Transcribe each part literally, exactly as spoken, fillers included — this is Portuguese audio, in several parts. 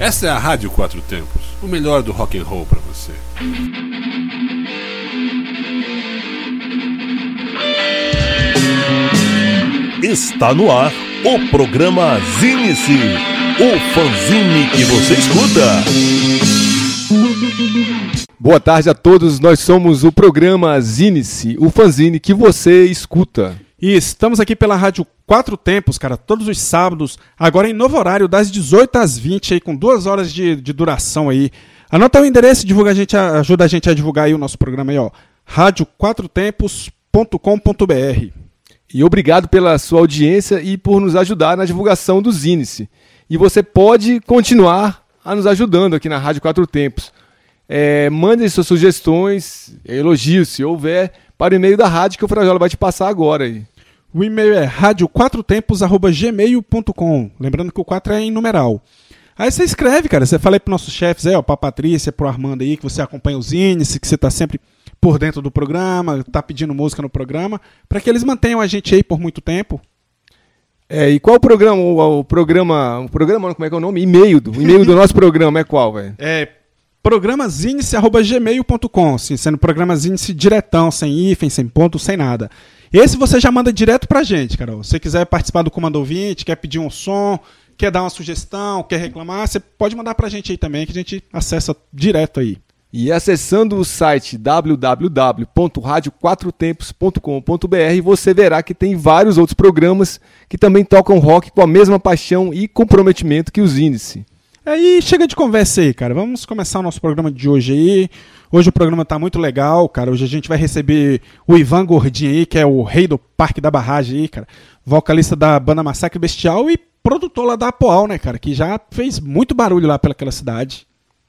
Essa é a Rádio Quatro Tempos, o melhor do rock and roll para você. Está no ar o programa Zine-se, o fanzine que você escuta. Boa tarde a todos, nós somos o programa Zine-se, o fanzine que você escuta. E estamos aqui pela Rádio Quatro Tempos, cara, todos os sábados, agora em novo horário, das dezoito às vinte, aí, com duas horas de, de duração aí. Anota o endereço, divulga a gente, ajuda a gente a divulgar aí o nosso programa aí, ó, rádio quatro tempos ponto com ponto b r. E obrigado pela sua audiência e por nos ajudar na divulgação do Zine-se. E você pode continuar a nos ajudando aqui na Rádio Quatro Tempos. É, mande suas sugestões, elogios, se houver, para o e-mail da rádio que o Frajola vai te passar agora aí. O e-mail é rádio quatro tempos arroba gmail ponto com. Lembrando que o quatro é em numeral. Aí você escreve, cara. Você fala aí para nossos chefes, aí, ó, para a Patrícia, para o Armando aí, que você acompanha o Zine-se, que você está sempre por dentro do programa, está pedindo música no programa, para que eles mantenham a gente aí por muito tempo. É, e qual o programa? O, o programa. O programa, como é que é o nome? E-mail do, o e-mail do nosso programa é qual, velho? É programa zine-se arroba gmail ponto com, assim, sendo programa Zine-se diretão, sem hífen, sem ponto, sem nada. Esse você já manda direto pra gente, Carol. Se você quiser participar do Comando Ouvinte, quer pedir um som, quer dar uma sugestão, quer reclamar, você pode mandar pra gente aí também, que a gente acessa direto aí. E acessando o site w w w ponto rádio quatro tempos ponto com ponto b r, você verá que tem vários outros programas que também tocam rock com a mesma paixão e comprometimento que o Zine-se. Aí chega de conversa aí, cara. Vamos começar o nosso programa de hoje aí. Hoje o programa tá muito legal, cara. Hoje a gente vai receber o Ivan Gordinho aí, que é o rei do Parque da Barragem aí, cara. Vocalista da banda Massacre Bestial e produtor lá da Apoal, né, cara? Que já fez muito barulho lá pelaquela cidade.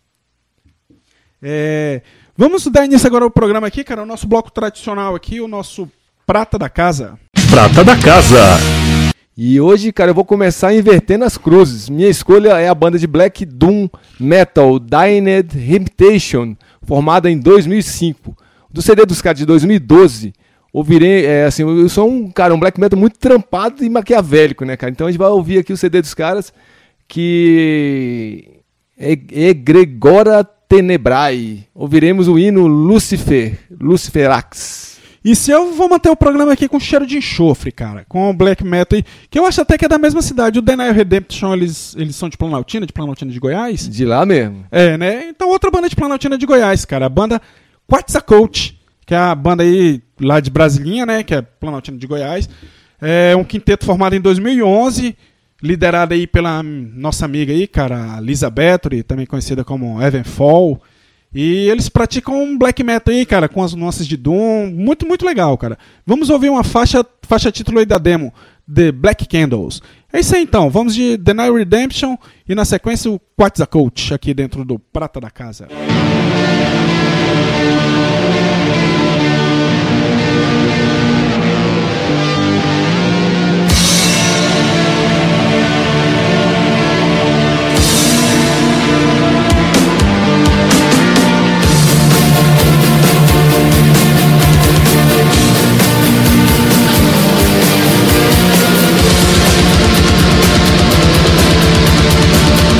É... Vamos dar início agora ao programa aqui, cara. O nosso bloco tradicional aqui, o nosso Prata da Casa. Prata da Casa. E hoje, cara, eu vou começar invertendo as cruzes. Minha escolha é a banda de Black Doom Metal Damned Reputation, formada em dois mil e cinco. Do C D dos caras de dois mil e doze, ouvirei, é, assim, eu sou um cara, um black metal muito trampado e maquiavélico, né, cara? Então a gente vai ouvir aqui o C D dos caras, que é Egregora Tenebrae. Ouviremos o hino Lucifer, Luciferax. E se eu vou manter o programa aqui com cheiro de enxofre, cara, com o black metal, que eu acho até que é da mesma cidade. O Denial Redemption, eles, eles são de Planaltina, de Planaltina de Goiás? De lá mesmo. É, né? Então outra banda de Planaltina de Goiás, cara. A banda Quetzalcoatl, que é a banda aí lá de Brasilinha, né? Que é Planaltina de Goiás. É um quinteto formado em dois mil e onze, liderado aí pela nossa amiga aí, cara, Lisa Bathory, também conhecida como Evanfall. E eles praticam um black metal aí, cara, com as nuances de Doom. Muito, muito legal, cara. Vamos ouvir uma faixa, faixa título aí da demo, The Black Candles. É isso aí, então. Vamos de Denial Redemption e, na sequência, o Quetzalcoatl aqui dentro do Prata da Casa.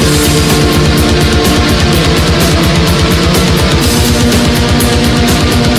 We'll be right back.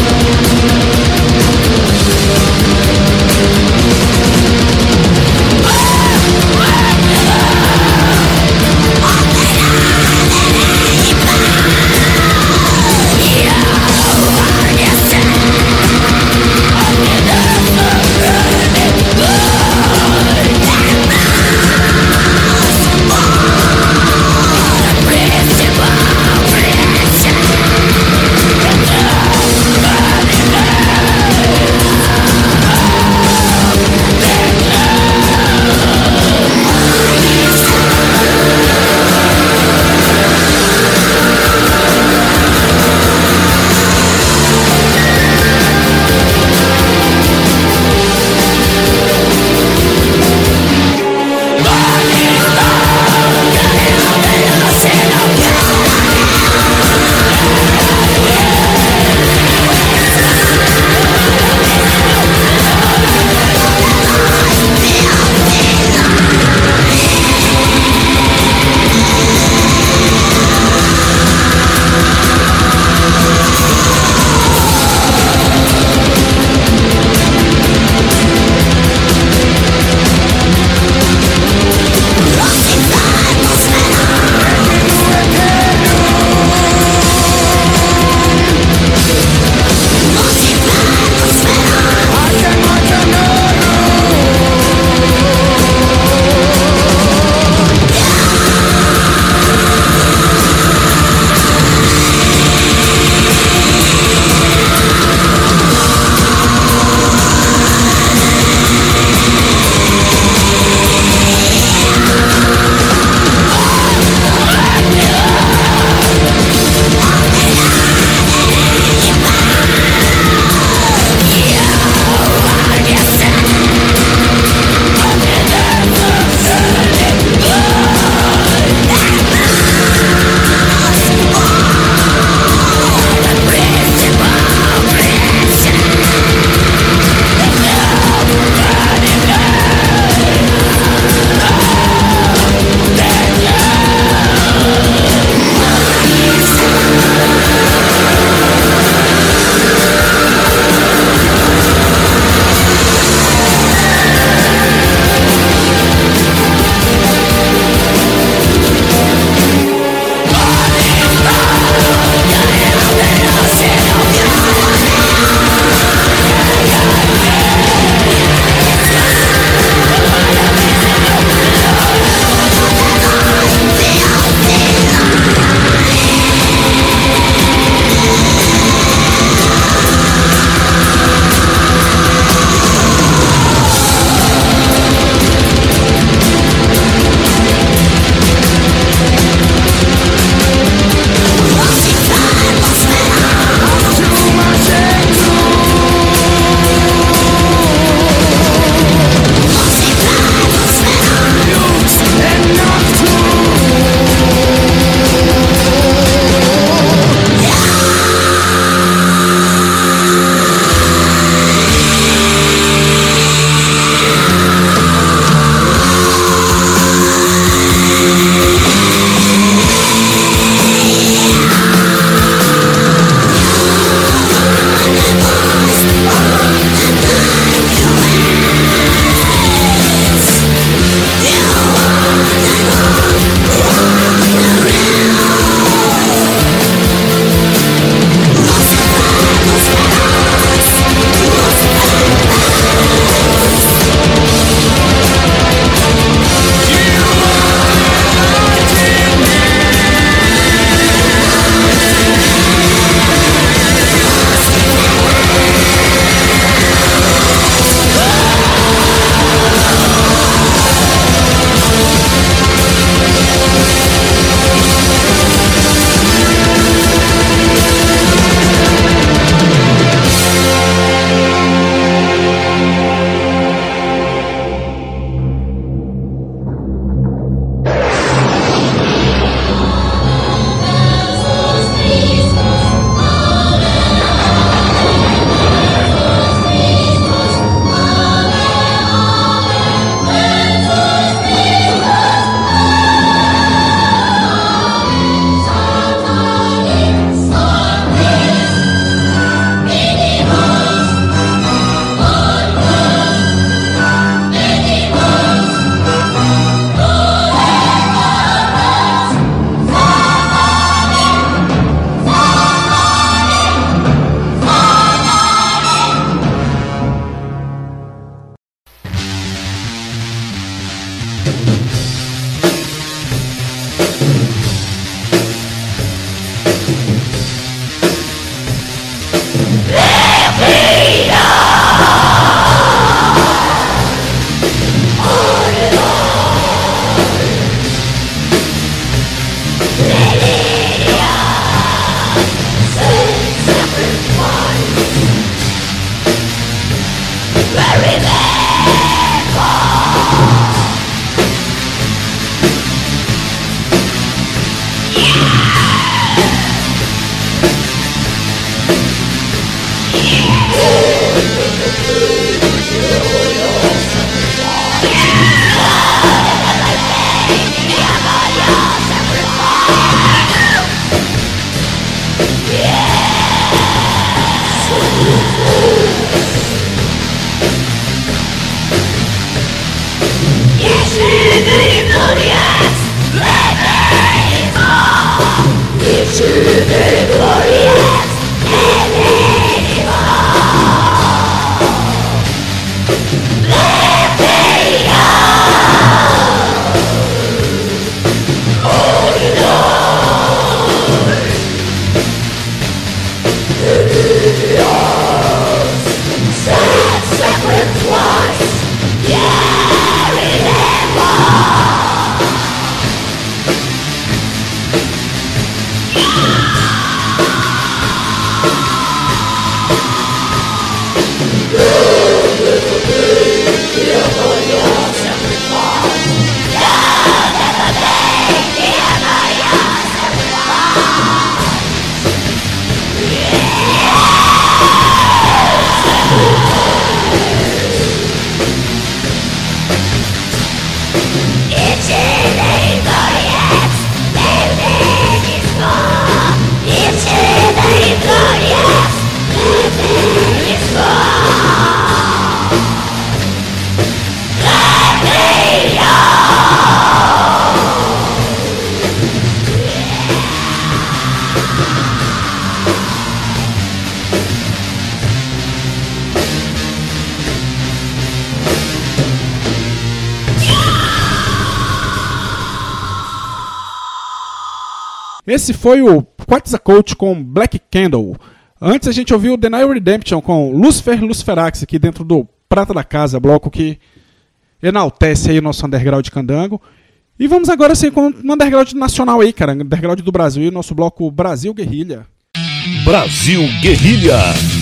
Esse foi o Quetzalcoatl com Black Candle. Antes a gente ouviu Denial Redemption com Lucifer Luciferax aqui dentro do Prata da Casa, bloco que enaltece aí o nosso underground de candango. E vamos agora sim com um underground nacional aí, cara, underground do Brasil, nosso bloco Brasil Guerrilha. Brasil Guerrilha.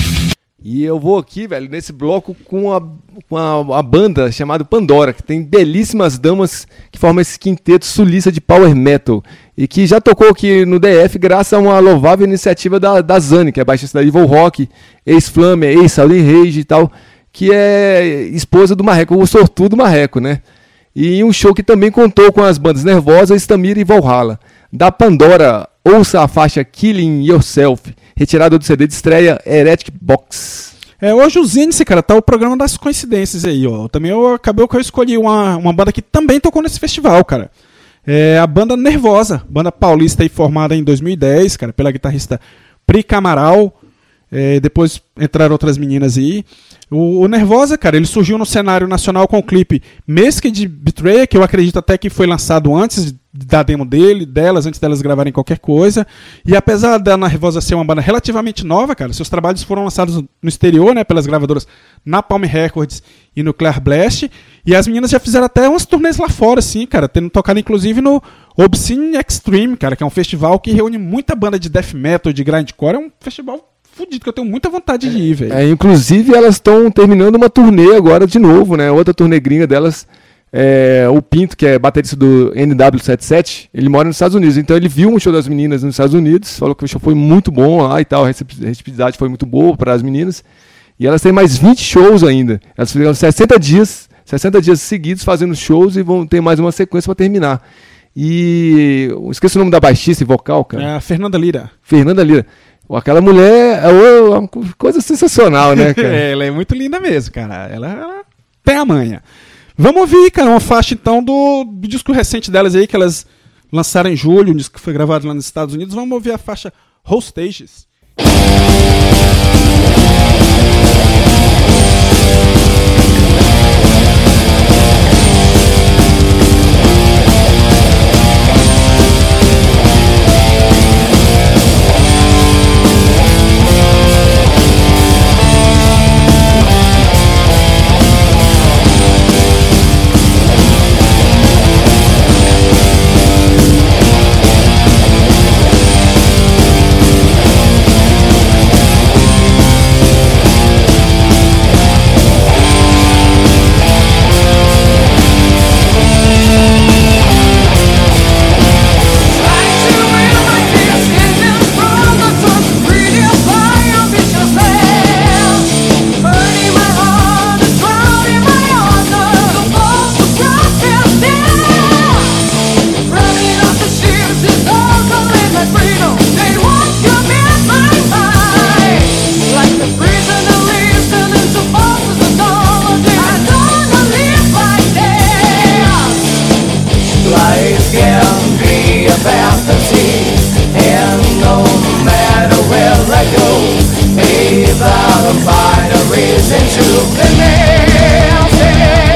E eu vou aqui, velho, nesse bloco com a, com a, a banda chamada Pandora, que tem belíssimas damas que formam esse quinteto sulista de power metal. E que já tocou aqui no D F graças a uma louvável iniciativa da, da Zane, que é baixista da Evil Rock, ex-Flamer, ex-Saudi Rage e tal, que é esposa do Marreco, o sortudo Marreco, né? E um show que também contou com as bandas Nervosa, Stamira e Valhalla. Da Pandora, ouça a faixa Killing Yourself, retirada do C D de estreia Heretic Box. É, hoje o Zinice, cara, tá o programa das coincidências aí, ó. Também eu, acabou que eu escolhi uma, uma banda que também tocou nesse festival, cara. É a banda Nervosa, banda paulista aí formada em dois mil e dez, cara, pela guitarrista Pri Camaral. É, depois entraram outras meninas aí. O, o Nervosa, cara, ele surgiu no cenário nacional com o clipe Masked Betrayer, que eu acredito até que foi lançado antes da demo dele, delas, antes delas gravarem qualquer coisa. E apesar da Nervosa ser uma banda relativamente nova, cara, seus trabalhos foram lançados no exterior, né, pelas gravadoras Napalm Records e Nuclear Blast. E as meninas já fizeram até umas turnês lá fora, assim, cara, tendo tocado inclusive no Obscene Extreme, cara, que é um festival que reúne muita banda de death metal, de grindcore. É um festival fudido, que eu tenho muita vontade de ir, velho. É, inclusive, elas estão terminando uma turnê agora de novo, né? Outra turnê gringa delas, é, o Pinto, que é baterista do N W setenta e sete, ele mora nos Estados Unidos. Então ele viu um show das meninas nos Estados Unidos, falou que o show foi muito bom lá e tal, a receptividade foi muito boa para as meninas. E elas têm mais vinte shows ainda. Elas fizeram sessenta dias, sessenta dias seguidos fazendo shows e vão ter mais uma sequência para terminar. E eu esqueci o nome da baixista e vocal, cara. É a Fernanda Lira. Fernanda Lira. Aquela mulher é uma coisa sensacional, né, cara? Ela é muito linda mesmo, cara. Ela, ela tem a manha. Vamos ouvir, cara, uma faixa então do, do disco recente delas aí, que elas lançaram em julho, um disco que foi gravado lá nos Estados Unidos. Vamos ouvir a faixa Hostages. We'll be right back. can be a fantasy, and no matter where I go, maybe I'll find a reason to believe it.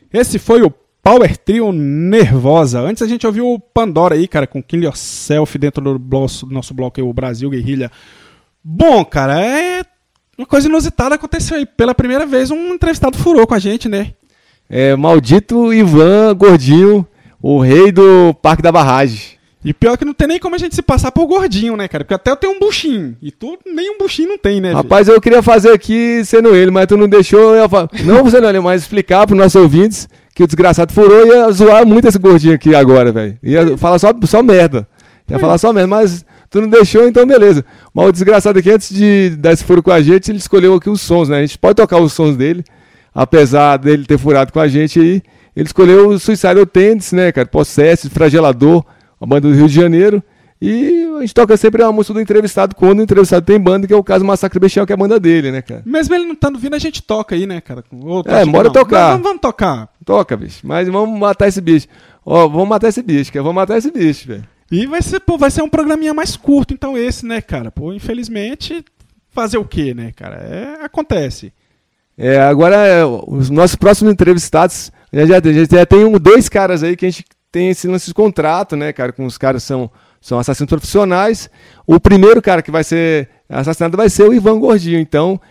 Esse foi o Power Trio Nervosa. Antes a gente ouviu o Pandora aí, cara, com Kill Yourself dentro do, bloco, do nosso bloco aí, o Brasil Guerrilha. Bom, cara, é uma coisa inusitada aconteceu aí. Pela primeira vez um entrevistado furou com a gente, né? É, maldito Ivan Gordinho, o rei do Parque da Barragem. E pior que não tem nem como a gente se passar por gordinho, né, cara? Porque até eu tenho um buchinho. E tu nem um buchinho não tem, né? Rapaz, eu queria fazer aqui sendo ele, mas tu não deixou. Eu falo, não sendo ele, mas explicar para os nossos ouvintes que o desgraçado furou e ia zoar muito esse gordinho aqui agora, velho. Ia falar só, só merda. Ia falar só merda, mas tu não deixou, então beleza. Mas o desgraçado aqui, antes de dar esse furo com a gente, ele escolheu aqui os sons, né? A gente pode tocar os sons dele, apesar dele ter furado com a gente aí. Ele escolheu o Suicidal Tendencies, né, cara? Possessed, Fragelador, a banda do Rio de Janeiro. E a gente toca sempre a música do entrevistado quando o entrevistado tem banda, que é o caso Massacre Bestial, que é a banda dele, né, cara? Mesmo ele não estando vindo, a gente toca aí, né, cara? Ou É, bora tocar. Vamos, vamos tocar. Toca, bicho. Mas vamos matar esse bicho. Ó, vamos matar esse bicho, cara. Vamos matar esse bicho, velho. E vai ser, pô, vai ser um programinha mais curto, então, esse, né, cara? Pô, infelizmente, fazer o quê, né, cara? É, acontece. É, agora, é, os nossos próximos entrevistados, já, já, já, já tem um, dois caras aí que a gente tem esse lance de contrato, né, cara? Com os caras são, são assassinos profissionais. O primeiro cara que vai ser assassinado vai ser o Ivan Gordinho. Então,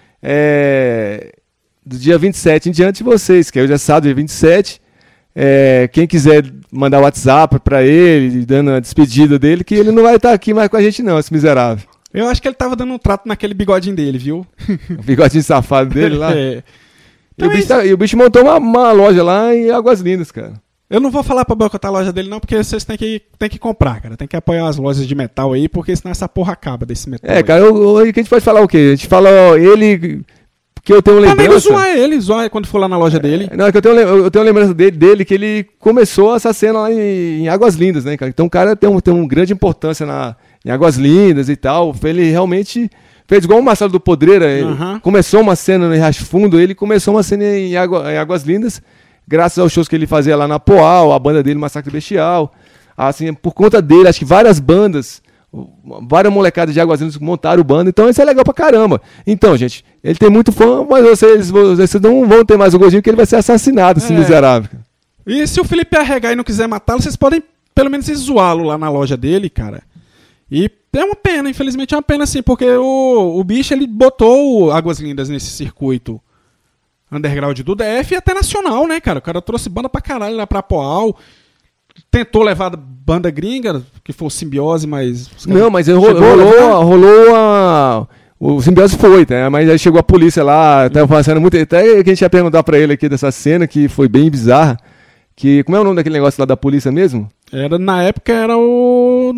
é, do dia vinte e sete em diante, vocês, que é hoje é sábado, dia vinte e sete. É, quem quiser mandar WhatsApp pra ele, dando a despedida dele, que ele não vai estar aqui mais com a gente não, esse miserável. Eu acho que ele tava dando um trato naquele bigodinho dele, viu? O bigodinho safado dele lá. É. E, o bicho tá- e o bicho montou uma, uma loja lá em Águas Lindas, cara. Eu não vou falar pra boicotar a loja dele, não, porque vocês têm que, têm que comprar, cara. Tem que apoiar as lojas de metal aí, porque senão essa porra acaba desse metal. É, aí. cara, hoje que a gente pode falar o quê? A gente fala, ó, ele... Que eu tenho Também não lembrança... zoar ele, zoar quando for lá na loja dele. Não, é que eu tenho, lem- eu tenho lembrança dele, dele que ele começou essa cena lá em, em Águas Lindas, né, cara? Então o cara tem, um, tem uma grande importância na, em Águas Lindas e tal. Ele realmente fez igual o Marcelo do Podreira. Ele Aham. começou uma cena no Riacho Fundo, ele começou uma cena em, Água- em Águas Lindas, graças aos shows que ele fazia lá na Poal, a banda dele, Massacre Bestial. Assim, por conta dele, acho que várias bandas, várias molecadas de Águas Lindas montaram banda, então isso é legal pra caramba. Então, gente, ele tem muito fã, mas vocês, vocês não vão ter mais o Gordinho, que ele vai ser assassinado, esse É. miserável. E se o Felipe arregar e não quiser matá-lo, vocês podem pelo menos zoá-lo lá na loja dele, cara. E é uma pena, infelizmente é uma pena sim, porque o, o bicho ele botou o Águas Lindas nesse circuito underground do D F e até nacional, né, cara? O cara trouxe banda pra caralho lá pra Poal, tentou levar banda gringa, que foi o Simbiose, mas... os caras- Não, mas ro- Chegou a rolou, levar? rolou a... O Simbiose foi, tá? Mas aí chegou a polícia lá, tava passando muito... Até que a gente ia perguntar pra ele aqui dessa cena, que foi bem bizarra, que... Como é o nome daquele negócio lá da polícia mesmo? Era, na época era o...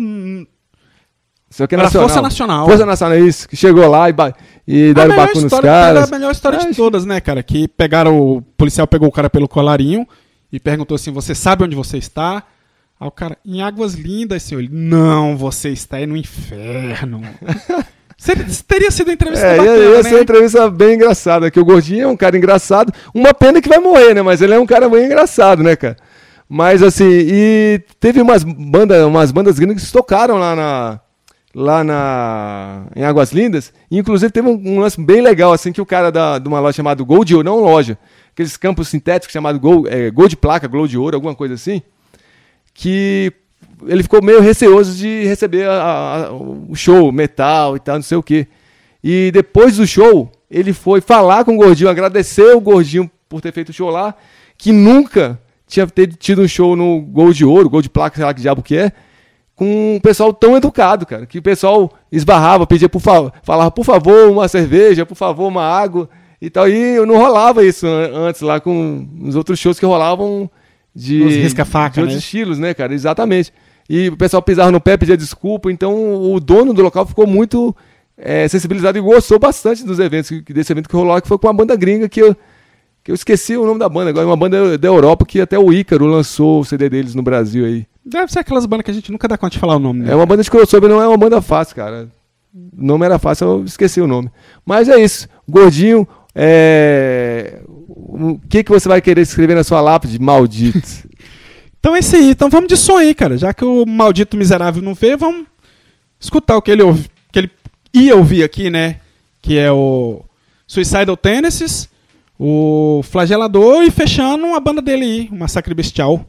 Isso aqui é Era a nacional. Força Nacional. Força Nacional, isso, que chegou lá e, ba... e deram melhor bacu nos história- caras. A melhor história É, de todas, né, cara? Que pegaram, o policial pegou o cara pelo colarinho e perguntou assim, você sabe onde você está? Aí o cara, em Águas Lindas, senhor. Ele, não, você está aí no inferno. Seria- teria sido uma entrevista É, ia, bacana, ia né? ser uma entrevista bem engraçada, que o Gordinho é um cara engraçado, uma pena que vai morrer, né, mas ele é um cara bem engraçado, né, cara. Mas assim, e teve umas bandas, umas bandas gringas que tocaram lá na lá na em Águas Lindas, e inclusive teve um, um lance bem legal assim, que o cara da, de uma loja chamada Gold Ouro, não loja, aqueles campos sintéticos chamados Gold, é, Gold Placa, Gold Ouro, alguma coisa assim, que ele ficou meio receoso de receber a- a- o show, metal e tal, não sei o quê. E depois do show, ele foi falar com o Gordinho, agradecer o Gordinho por ter feito o show lá, que nunca tinha ter- tido um show no Gold Ouro, Gold Placa, sei lá que diabo que é, com um pessoal tão educado, cara, que o pessoal esbarrava, pedia por favor, falava, por favor, uma cerveja, por favor, uma água e tal. E não rolava isso an- antes lá com os outros shows que rolavam de, Os risca-faca, de outros né? estilos, né, cara? Exatamente. E o pessoal pisava no pé, pedia desculpa, então o dono do local ficou muito é, sensibilizado e gostou bastante dos eventos, que- desse evento que rolou lá, que foi com uma banda gringa que eu, que eu esqueci o nome da banda agora, uma banda da Europa que até o Ícaro lançou o C D deles no Brasil aí. Deve ser aquelas bandas que a gente nunca dá conta de falar o nome, né? É uma banda de crossover, não é uma banda fácil, cara. O nome era fácil, eu esqueci o nome. Mas é isso. Gordinho, é... o que, que você vai querer escrever na sua lápide? Maldito. Então é isso aí. Então vamos de som aí, cara. Já que o maldito miserável não veio, vamos escutar o que ele, ouvi, que ele ia ouvir aqui, né? Que é o Suicidal Tendencies, o Flagelador e fechando a banda dele aí, o Massacre Bestial.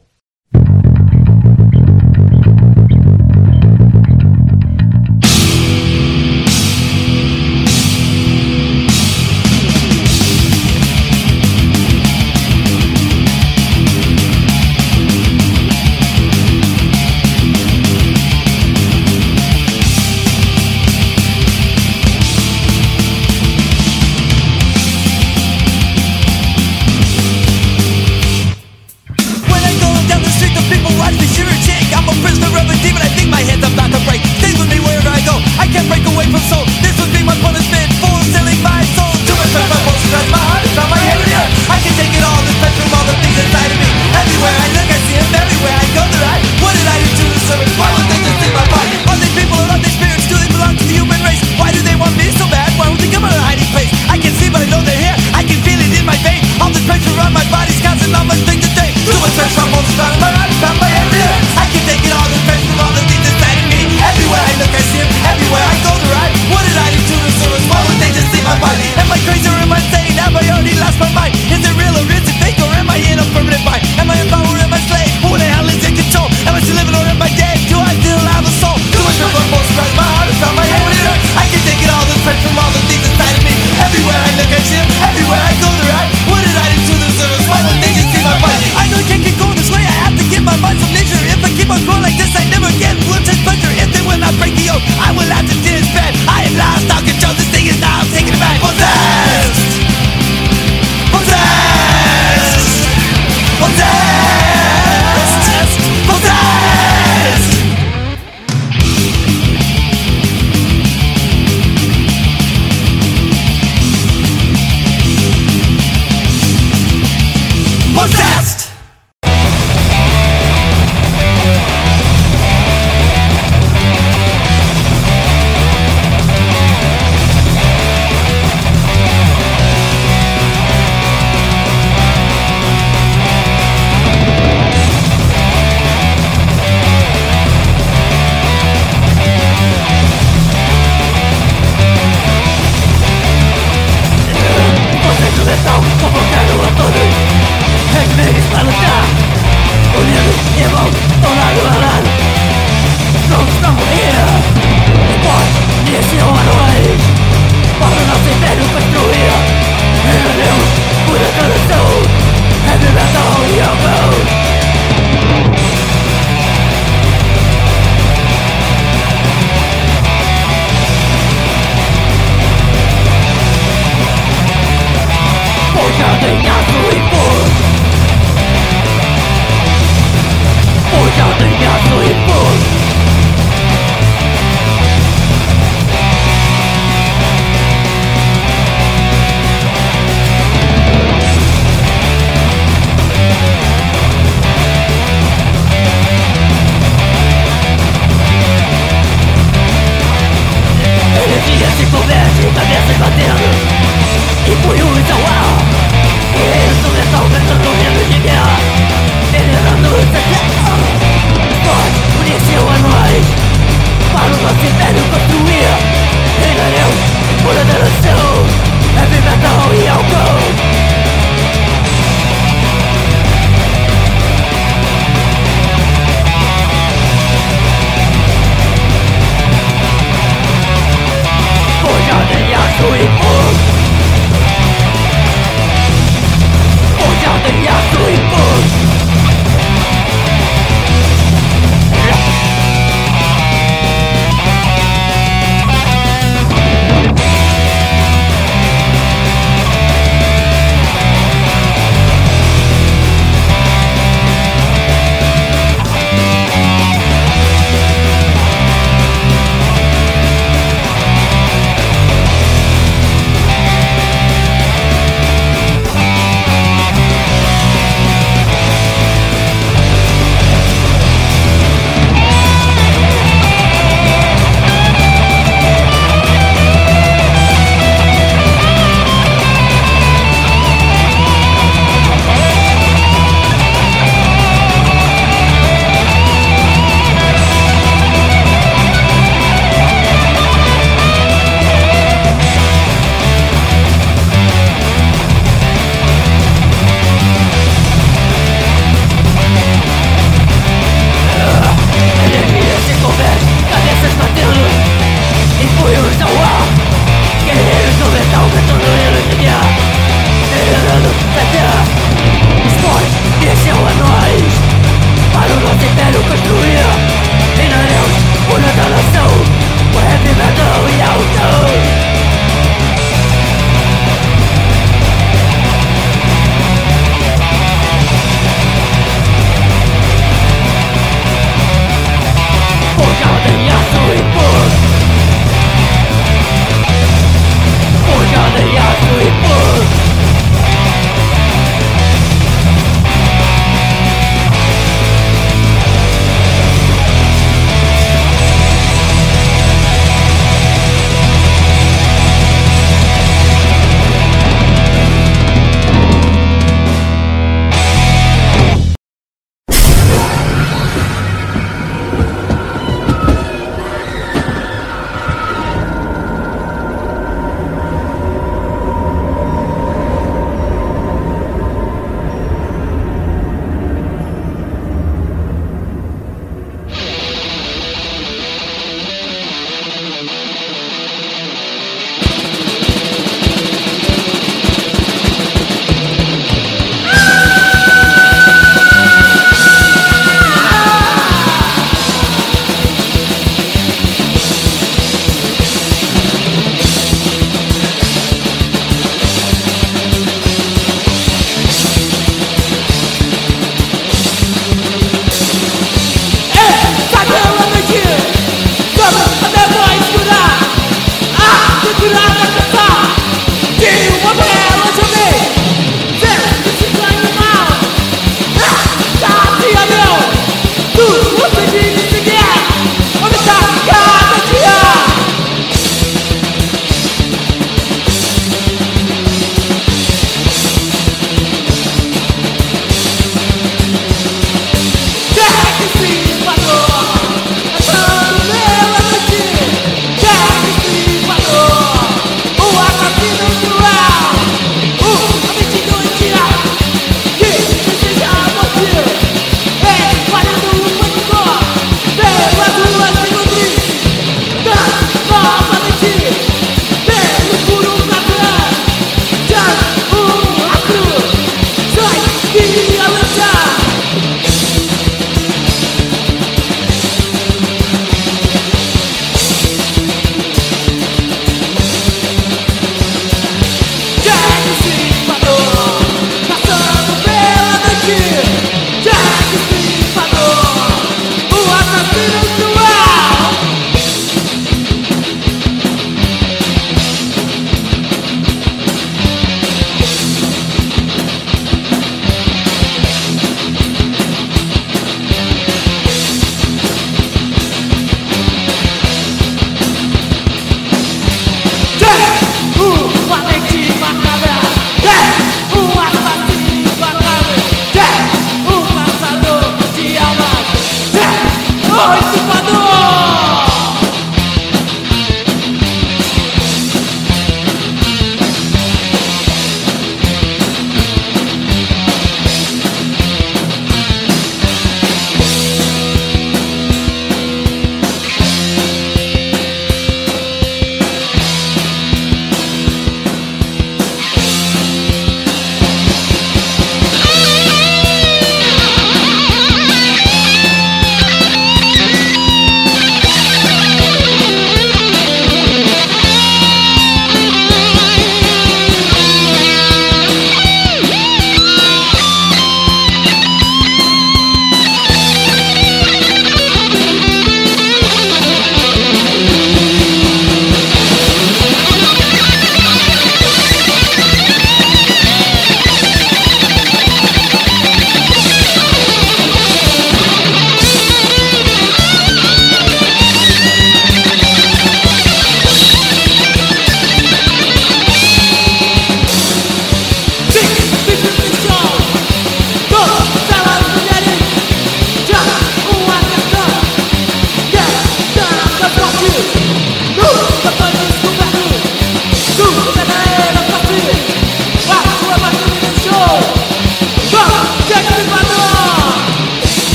Everywhere I look I see him, everywhere I go to ride. What did I do to deserve it? Why would they just see my body? Everywhere I look I see him, everywhere I go to ride. What did I do to deserve it? Why would they just see my body? I know I can't keep going this way, I have to get my mind so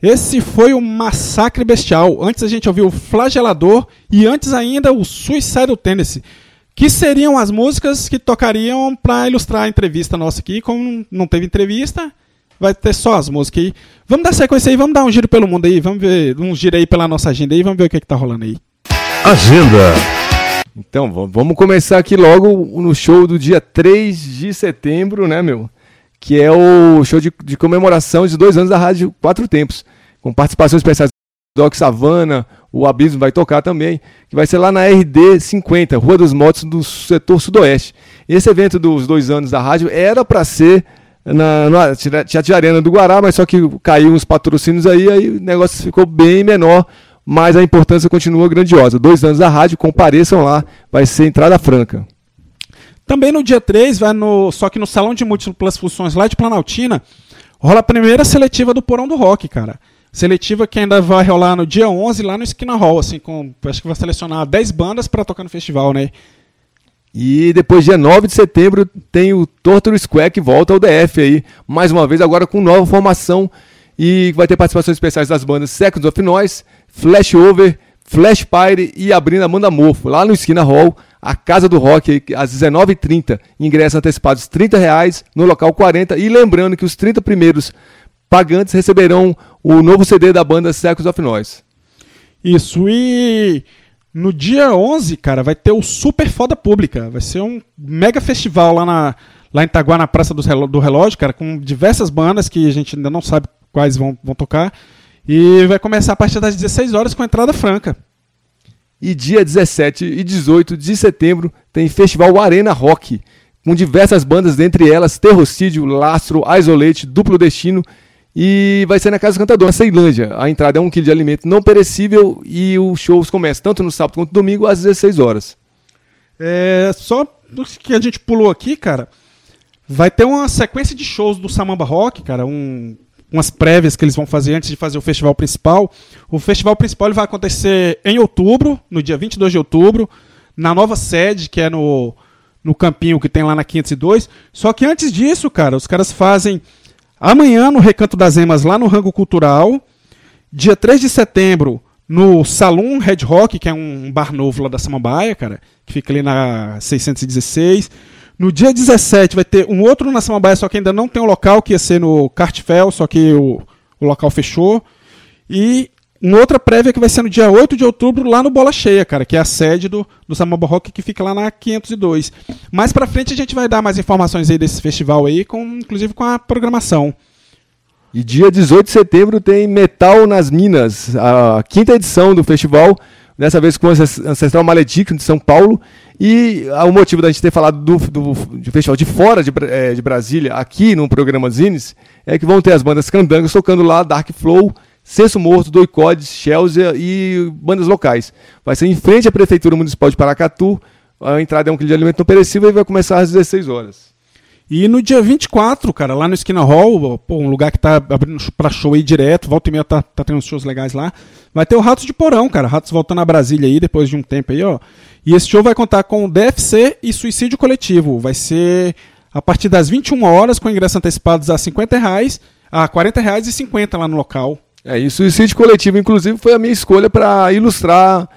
Esse foi o Massacre Bestial. Antes a gente ouviu o Flagelador e antes ainda o Suicidal Tendency, que seriam as músicas que tocariam para ilustrar a entrevista nossa aqui. Como não teve entrevista, vai ter só as músicas aí. Vamos dar sequência aí, vamos dar um giro pelo mundo aí, vamos ver um giro aí pela nossa agenda aí, vamos ver o que, que tá rolando aí. Agenda. Então, v- vamos começar aqui logo no show do dia três de setembro, né, meu? Que é o show de, de comemoração de dois anos da Rádio Quatro Tempos, com participações especiais do Doc Savana, o Abismo vai tocar também, que vai ser lá na R D cinquenta, Rua dos Motos, do setor sudoeste. Esse evento dos dois anos da rádio era para ser na, na Teatro de Arena do Guará, mas só que caiu uns patrocínios aí, aí o negócio ficou bem menor, mas a importância continua grandiosa. Dois anos da rádio, compareçam lá, vai ser entrada franca. Também no dia três, vai no, só que no Salão de Múltiplas Funções lá de Planaltina, rola a primeira seletiva do Porão do Rock, cara. Seletiva que ainda vai rolar no dia onze lá no Esquina Hall, assim, com, acho que vai selecionar dez bandas para tocar no festival, né? E depois, dia nove de setembro, tem o Torture Square que volta ao D F aí, mais uma vez agora com nova formação, e vai ter participações especiais das bandas Seconds of Noise, Flashover, Flash Pyre e abrindo a Manda Morfo, lá no Esquina Hall, a Casa do Rock, às dezenove e trinta, ingressos antecipados trinta reais, no local quarenta, e lembrando que os trinta primeiros pagantes receberão o novo C D da banda Seconds of Noise. Isso, e no dia onze, cara, vai ter o Super Foda Pública, vai ser um mega festival lá, na, lá em Itaguá, na Praça do Relógio, do Relógio, cara, com diversas bandas que a gente ainda não sabe quais vão, vão tocar, e vai começar a partir das dezesseis horas com entrada franca. E dia dezessete e dezoito de setembro tem Festival Arena Rock, com diversas bandas, dentre elas Terrocídio, Lastro, Isolate, Duplo Destino, e vai ser na Casa do Cantador, na Ceilândia. A entrada é um quilo de alimento não perecível e os shows começam tanto no sábado quanto no domingo às dezesseis horas. É, só do que a gente pulou aqui, cara, vai ter uma sequência de shows do Samamba Rock, cara, um, umas prévias que eles vão fazer antes de fazer o festival principal. O festival principal ele vai acontecer em outubro, no dia vinte e dois de outubro, na nova sede, que é no, no campinho que tem lá na quinhentos e dois. Só que antes disso, cara, os caras fazem amanhã no Recanto das Emas, lá no Rango Cultural, dia três de setembro, no Saloon Red Rock, que é um bar novo lá da Samambaia, cara, que fica ali na seiscentos e dezesseis. No dia dezessete vai ter um outro na Samambaia, só que ainda não tem o local, que ia ser no Cartfel, só que o, o local fechou. E uma outra prévia que vai ser no dia oito de outubro, lá no Bola Cheia, cara, que é a sede do, do Samamba Rock, que fica lá na quinhentos e dois. Mais pra frente a gente vai dar mais informações aí desse festival aí, com, inclusive com a programação. E dia dezoito de setembro tem Metal nas Minas, a quinta edição do festival, dessa vez com o Ancestral Maledictum de São Paulo. E ah, o motivo da gente ter falado do, do, do festival de fora de, é, de Brasília, aqui no programa Zines, é que vão ter as bandas Candangas tocando lá, Dark Flow, Senso Morto, Doicodes, Chelsea e bandas locais. Vai ser em frente à Prefeitura Municipal de Paracatu, a entrada é um quilo de alimento não perecível e vai começar às dezesseis horas. E no dia vinte e quatro, cara, lá no Esquina Hall, pô, um lugar que tá abrindo pra show aí direto, volta e meia tá, tá tendo uns shows legais lá, vai ter o Ratos de Porão, cara, Ratos voltando a Brasília aí, depois de um tempo aí, ó. E esse show vai contar com D F C e Suicídio Coletivo, vai ser a partir das vinte e uma horas, com ingressos antecipados a cinquenta reais, a quarenta reais e cinquenta lá no local. É, e o Suicídio Coletivo, inclusive, foi a minha escolha para ilustrar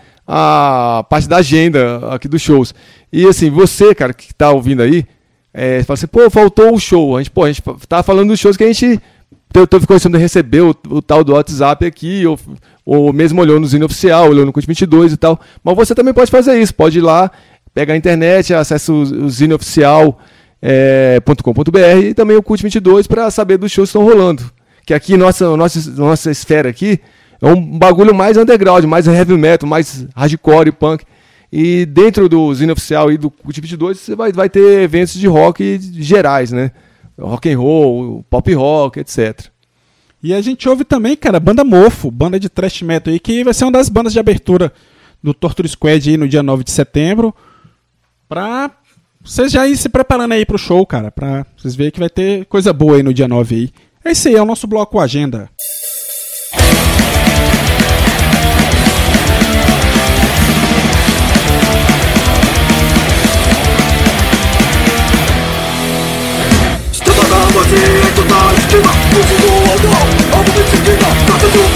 a parte da agenda aqui dos shows. E assim, você, cara, que tá ouvindo aí, É, fala assim, pô, faltou o show. A gente, pô, a gente tava falando dos shows que a gente teve condição de receber o, o tal do WhatsApp aqui, ou, ou mesmo olhou no Zine Oficial, olhou no Cult vinte e dois e tal. Mas você também pode fazer isso, pode ir lá, pega a internet, acessa o, o zine oficial ponto com ponto b r e também o Cult vinte e dois para saber dos shows que estão rolando. Que aqui, nossa, nossa, nossa esfera aqui, é um bagulho mais underground, mais heavy metal, mais hardcore e punk. E dentro do Zine Oficial e do Cult vinte e dois você vai, vai ter eventos de rock gerais, né? Rock and roll, pop rock, etcétera. E a gente ouve também, cara, banda Mofo, banda de thrash metal aí, que vai ser uma das bandas de abertura do Torture Squad aí no dia nove de setembro. Pra vocês já ir se preparando aí pro show, cara, pra vocês verem que vai ter coisa boa aí no dia nove aí. É isso aí, é o nosso bloco Agenda. Você é total esquiva, o mundo atual, algo me segura, trata de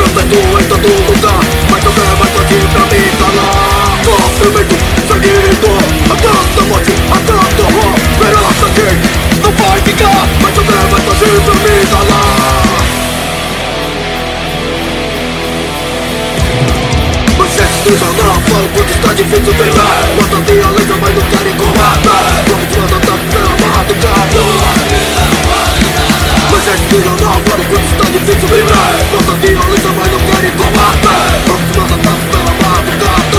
vida não falo quando está difícil viver. Bota violência, mas não querem combater. Vamos mandar tanto pela barra do gato. Mas é vida não falo quando está difícil viver. Bota violência, mas não querem combater. Vamos mandar tanto pela barra do gato.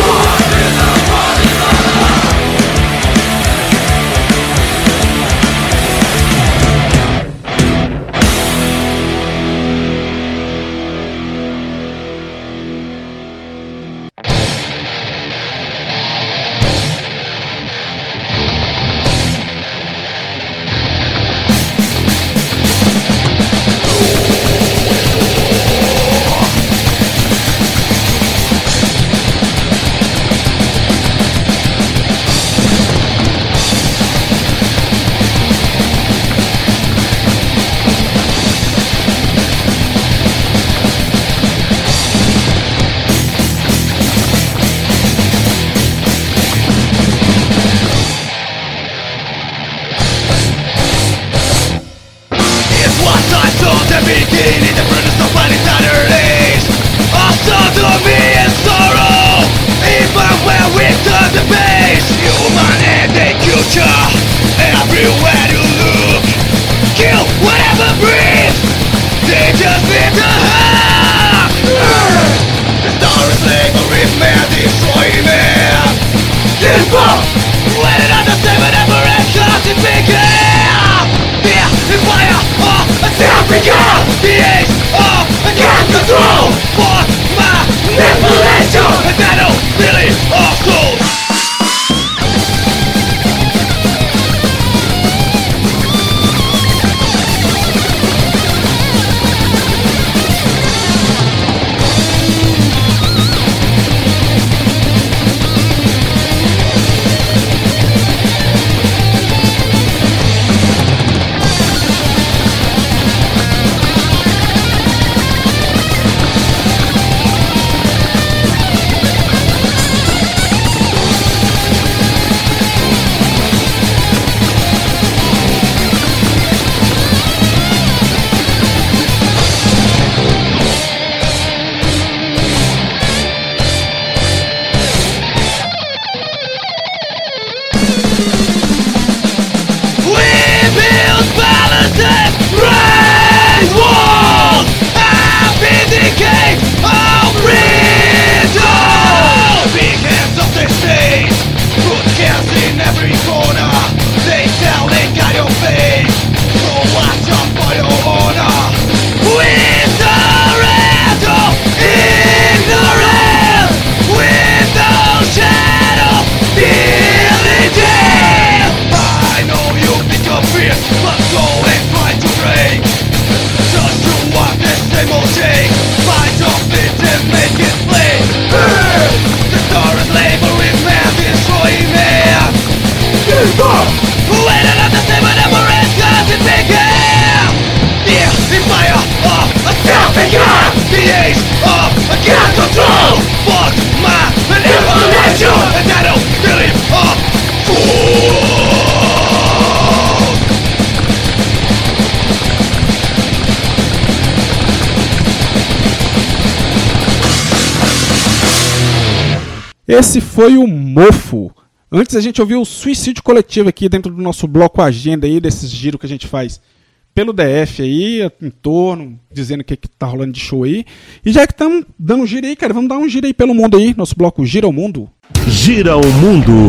Esse foi o Mofo. Antes a gente ouviu o Suicídio Coletivo aqui dentro do nosso bloco agenda aí, desses giros que a gente faz pelo D F aí, em torno, dizendo o que, que tá rolando de show aí. E já que estamos dando um giro aí, cara, vamos dar um giro aí pelo mundo aí, nosso bloco Gira o Mundo. Gira o Mundo.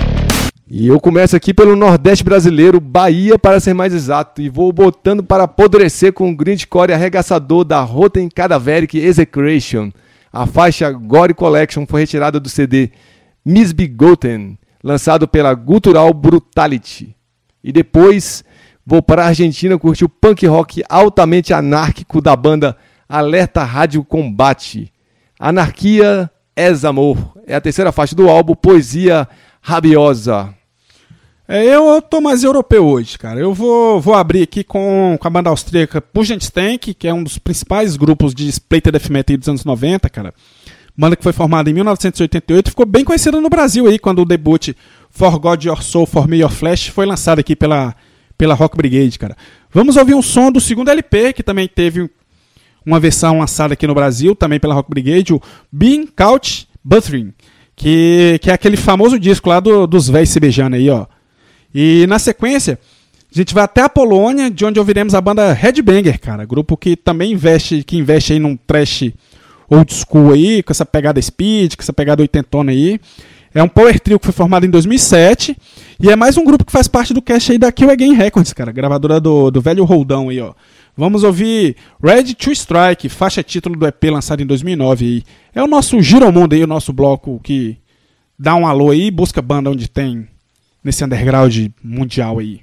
E eu começo aqui pelo Nordeste brasileiro, Bahia para ser mais exato, e vou botando para apodrecer com o grindcore arregaçador da Rotten Cadaveric Execration. A faixa Gore Collection foi retirada do C D Misbegotten, lançado pela Guttural Brutality. E depois vou para a Argentina curtir o punk rock altamente anárquico da banda Alerta Rádio Combate. Anarquia es Amor é a terceira faixa do álbum Poesia Rabiosa. É, eu, eu tô mais europeu hoje, cara. Eu vou, vou abrir aqui com, com a banda austríaca Pugenstank, que é um dos principais grupos de splitter death metal dos anos noventa, cara. Banda que foi formada em mil novecentos e oitenta e oito, ficou bem conhecida no Brasil aí, quando o debut For God Your Soul, For Me Your Flesh foi lançado aqui pela, pela Rock Brigade, cara. Vamos ouvir um som do segundo L P, que também teve uma versão lançada aqui no Brasil, também pela Rock Brigade, o Being Couch Buttering, que, que é aquele famoso disco lá do, dos véis se beijando aí, ó. E na sequência, a gente vai até a Polônia, de onde ouviremos a banda Headbanger, cara. Grupo que também investe, que investe aí num trash old school aí, com essa pegada speed, com essa pegada oitentona aí. É um power trio que foi formado em dois mil e sete e é mais um grupo que faz parte do cast aí da Kill Again Records, cara, gravadora do, do velho Roldão aí, ó. Vamos ouvir Ready to Strike, faixa título do E P lançado em dois mil e nove aí. É o nosso Giromundo aí, o nosso bloco que dá um alô aí, busca banda onde tem nesse underground mundial aí.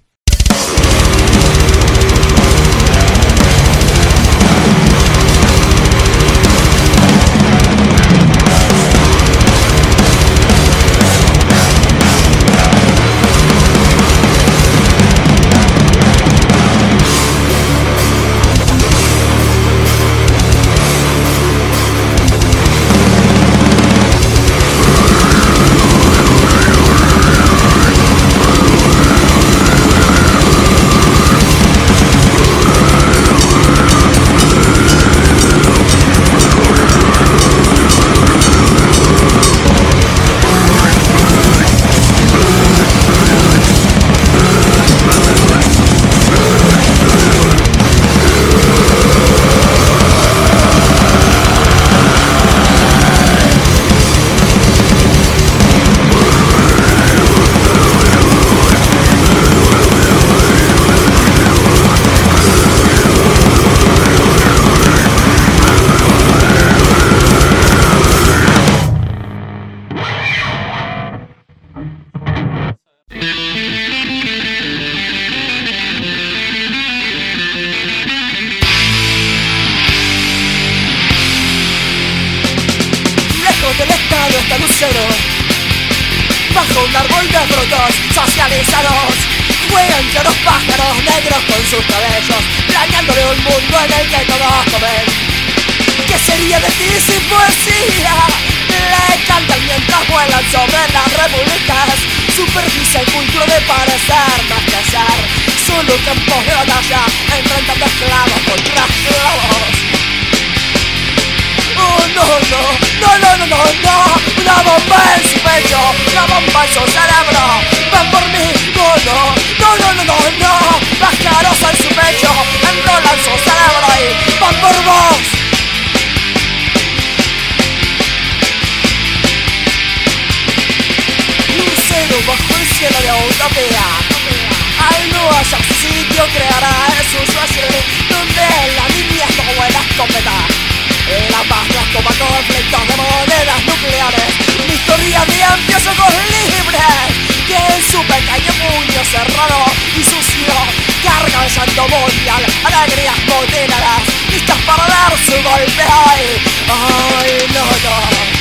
Bajo un árbol de frutos socializados juegan entre los pájaros negros con sus cabellos, planeándole un mundo en el que todos comen. ¿Qué sería de ti sin poesía? Le cantan mientras vuelan sobre las repúblicas. Supervisa el culto de parecer más que ser. Solo campos de batalla enfrentando esclavos contra esclavos. Oh no, no, no, no, no, no, no. Una bomba en su pecho, una bomba en su cerebro. Van por mí, oh no, no, no, no, no, no. Pájaros en su pecho, enrolan su cerebro y van por vos. Lucero bajo el cielo de utopía. Al no hallar sitio creará el suyo allí, donde la niña es como la escopeta. La paz no es como conflictos de monedas nucleares. Una historia de amplios ojos libres que en su pequeño puño cerrado y sucio carga el santo mundial, alegrías motiladas, listas para dar su golpe. Ay, ay, no, no.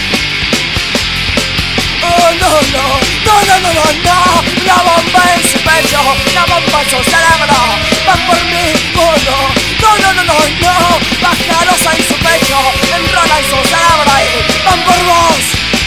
Oh, no, no, no, no, no, no, no. La bomba en su pecho, la bomba en su cerebro. Van por mí, oh, no, no, no, no, no, no. Pájaros en su pecho, enrolan su cerebro y van por vos.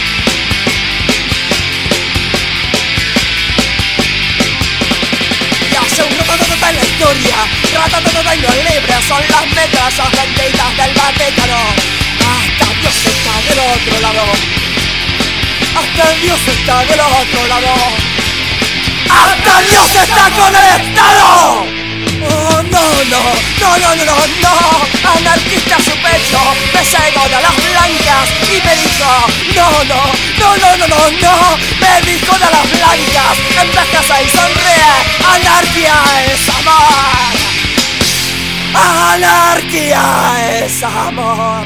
Y hace un ratatata en la historia, ratatata en los libres, son las metrallas benditas del Vaticano. Hasta Dios está del otro lado. Hasta Dios está del otro lado. ¡Hasta Dios está con el Estado! Oh, no, no, no, no, no, no, no. Anarquista a su pecho, me cegó de las blancas y me dijo, no, no, no, no, no, no, no. Me dijo de las blancas, envejece y sonríe. Anarquía es amor. Anarquía es amor.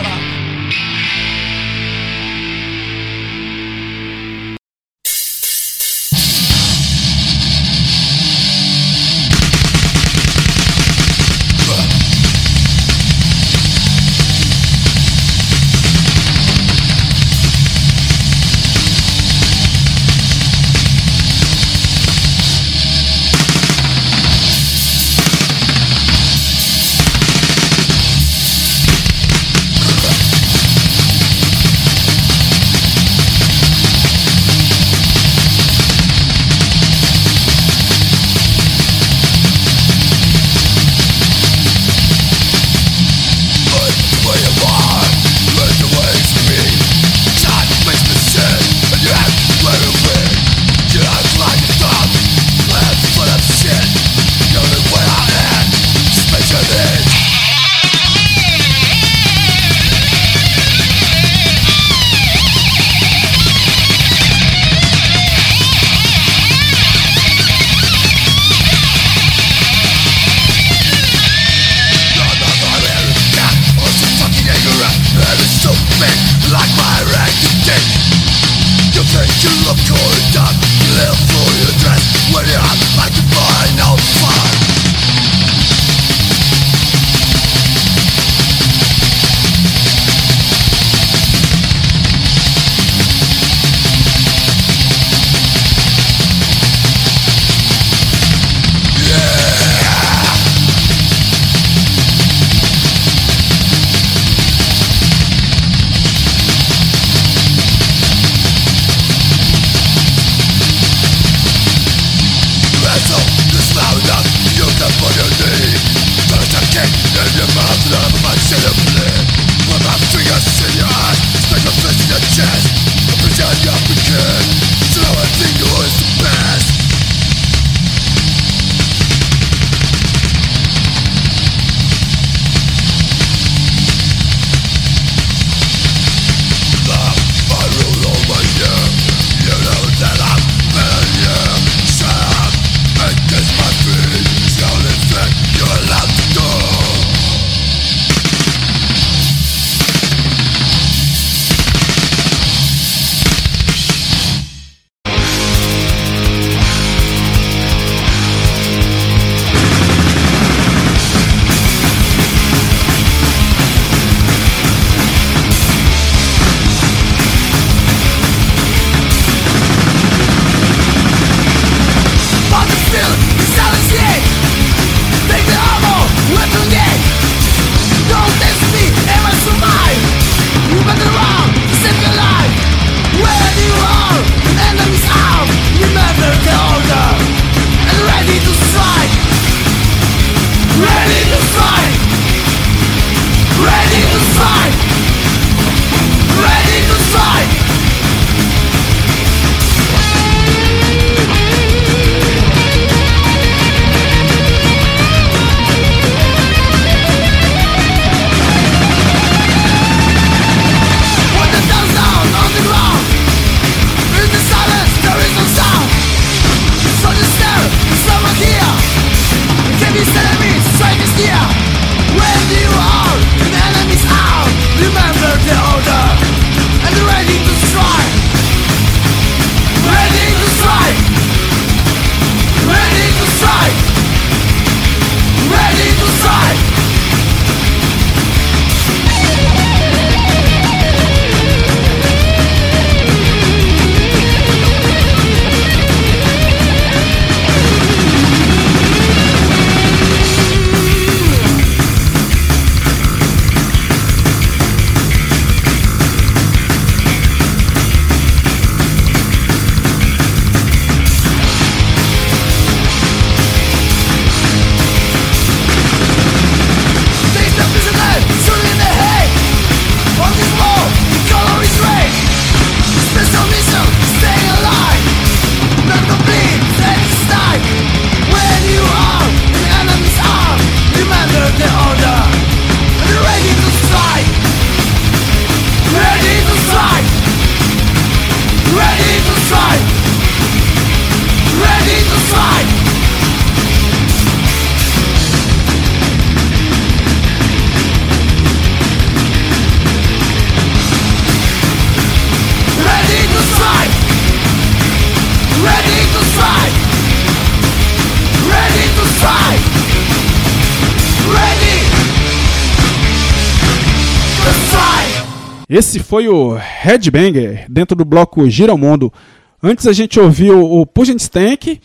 Esse foi o Headbanger, dentro do bloco Gira o Mundo. Antes a gente ouviu o Pugent Stank,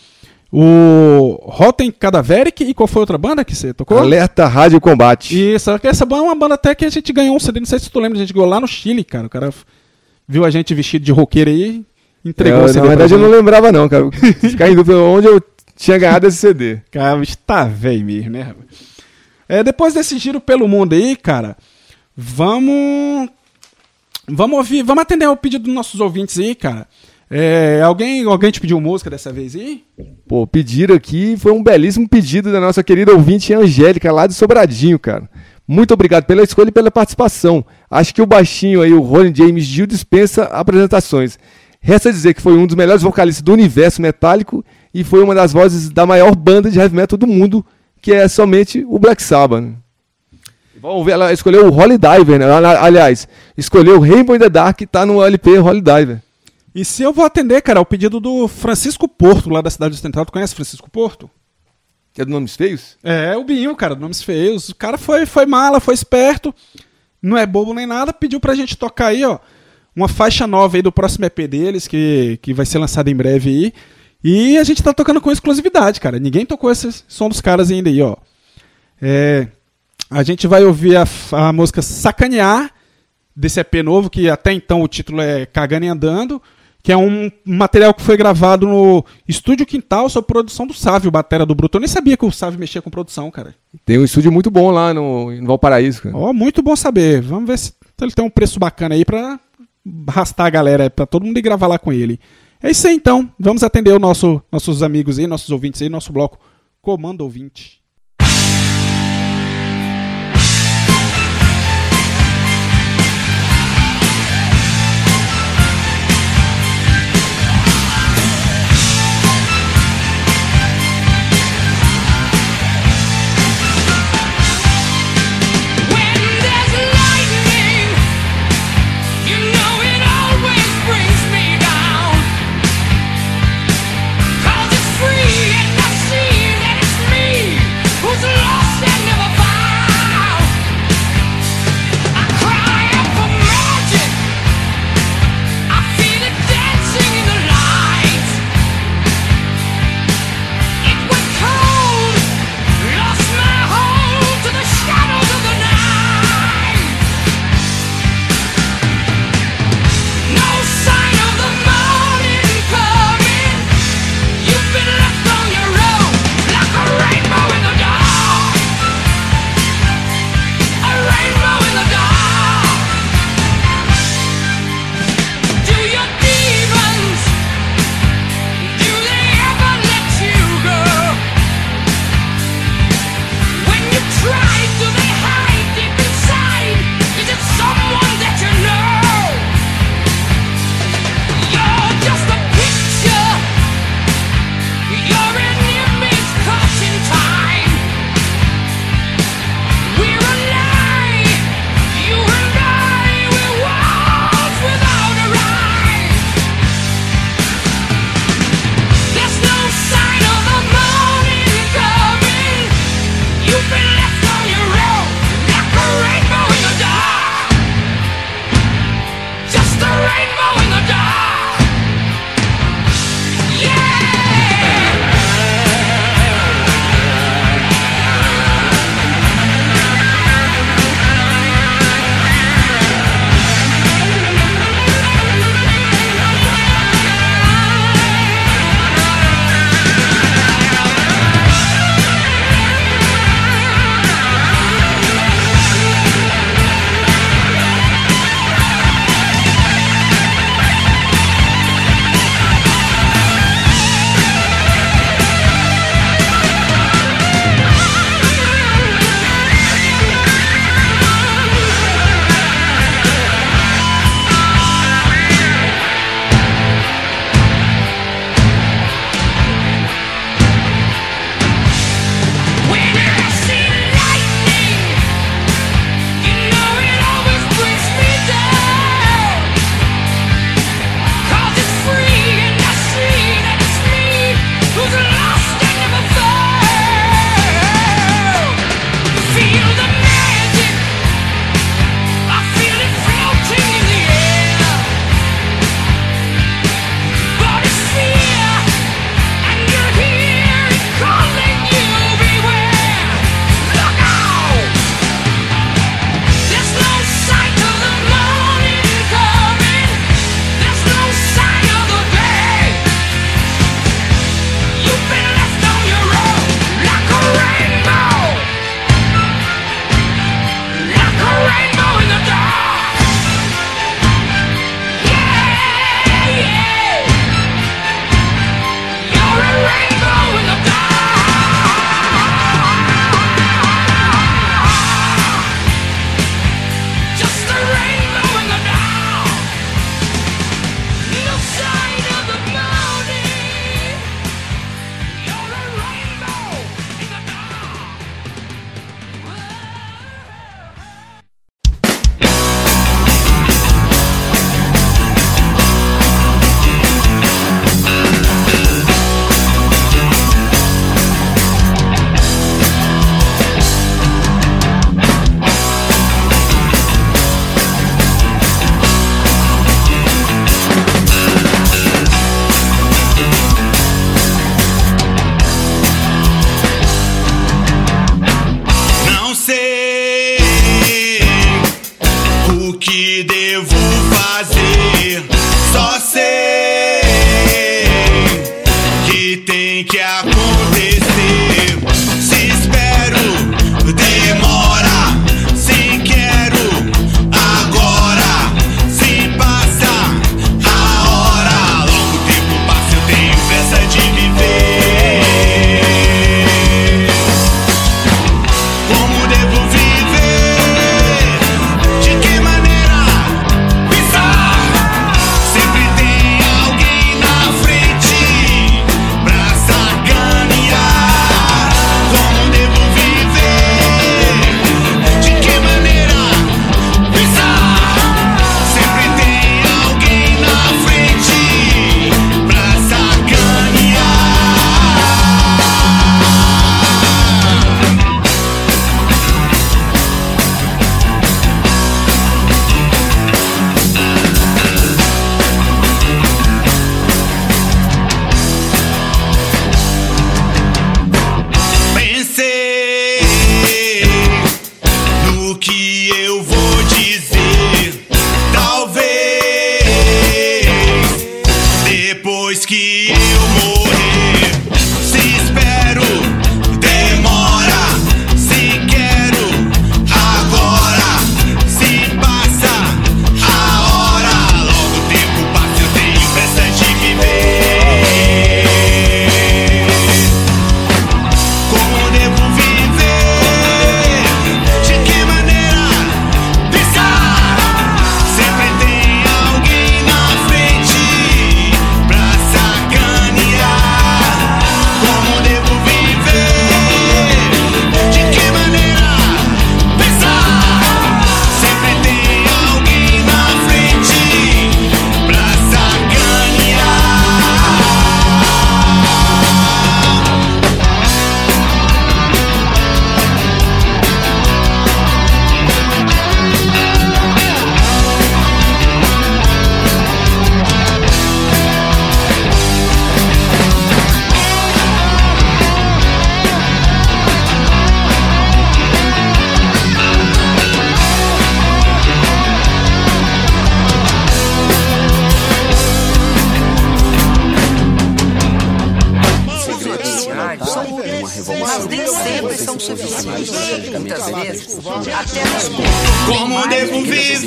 o Rotten Cadaveric e qual foi a outra banda que você tocou? Alerta Rádio Combate. Isso, essa banda é uma banda até que a gente ganhou um C D, não sei se tu lembra, a gente ganhou lá no Chile, cara. O cara viu a gente vestido de roqueiro aí, entregou é, o C D. Na verdade eu não lembrava não, cara. Ficar em dúvida onde eu tinha ganhado esse C D. Cara, tá velho mesmo, né? É, depois desse giro pelo mundo aí, cara, vamos... Vamos ouvir, vamos atender ao pedido dos nossos ouvintes aí, cara. É, alguém, alguém te pediu música dessa vez aí? Pô, pediram aqui, foi um belíssimo pedido da nossa querida ouvinte Angélica, lá de Sobradinho, cara. Muito obrigado pela escolha e pela participação. Acho que o baixinho aí, o Ronnie James Dio, dispensa apresentações. Resta dizer que foi um dos melhores vocalistas do universo metálico e foi uma das vozes da maior banda de heavy metal do mundo, que é somente o Black Sabbath. Vamos ver, ela escolheu o Holy Diver, né? Aliás, escolheu o Rainbow in the Dark, que tá no L P Holy Diver. E se eu vou atender, cara, o pedido do Francisco Porto, lá da cidade ocidental. Tu conhece Francisco Porto? Que é do Nomes Feios? É, o Binho, cara, do Nomes Feios. O cara foi, foi mala, foi esperto, não é bobo nem nada, pediu pra gente tocar aí, ó, uma faixa nova aí do próximo E P deles, que, que vai ser lançado em breve aí. E a gente tá tocando com exclusividade, cara. Ninguém tocou esse som dos caras ainda aí, ó. É, a gente vai ouvir a, a música Sacanear, desse E P novo, que até então o título é Cagando e Andando, que é um material que foi gravado no Estúdio Quintal, sob produção do Sávio, batera do Bruto. Eu nem sabia que o Sávio mexia com produção, cara. Tem um estúdio muito bom lá no, no Valparaíso, cara. Ó, oh, muito bom saber. Vamos ver se ele tem um preço bacana aí pra arrastar a galera, pra todo mundo ir gravar lá com ele. É isso aí, então. Vamos atender os nosso, nossos amigos aí, nossos ouvintes aí, nosso bloco Comando Ouvinte. que devo fazer? Só sei que tem que acontecer. Se espero, demora. Se quero, agora. Se passa a hora. Logo o tempo passa, eu tenho pressa de viver. Como devo viver? De que maneira? Pensar. Sempre tem alguém na frente pra sacanear. Como devo viver? De que maneira? Pensar. Sempre tem alguém na frente pra sacanear. Pensei no que eu vou dizer. Talvez depois que eu morrer. Se espero, demora. Se quero, agora. Se passa a hora. Logo o tempo passa, eu tenho pressa de viver. Como devo viver? De que maneira? Pensar. Sempre tem alguém na frente pra sacanear. Como devo viver? De que maneira? Pensar. Sempre tem alguém na frente pra sacanear. Mas nem sempre são suficientes. Muitas vezes, até nos Como devo viver?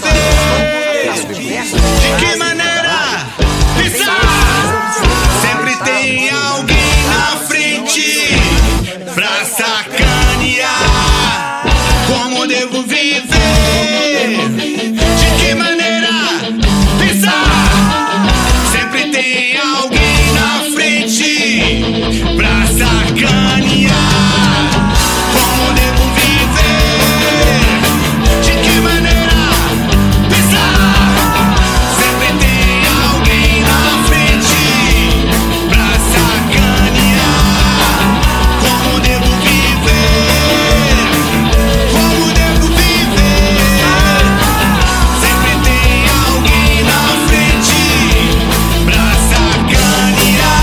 De que maneira? Pensar. Sempre tem alguém na frente pra sacanear. Como devo viver? De que maneira? Pensar. Sempre tem alguém na frente pra sacanear. Como devo viver? De que maneira? Pensar. Sempre tem alguém na frente pra sacanear. Como devo viver? Como devo viver? Sempre tem alguém na frente pra sacanear.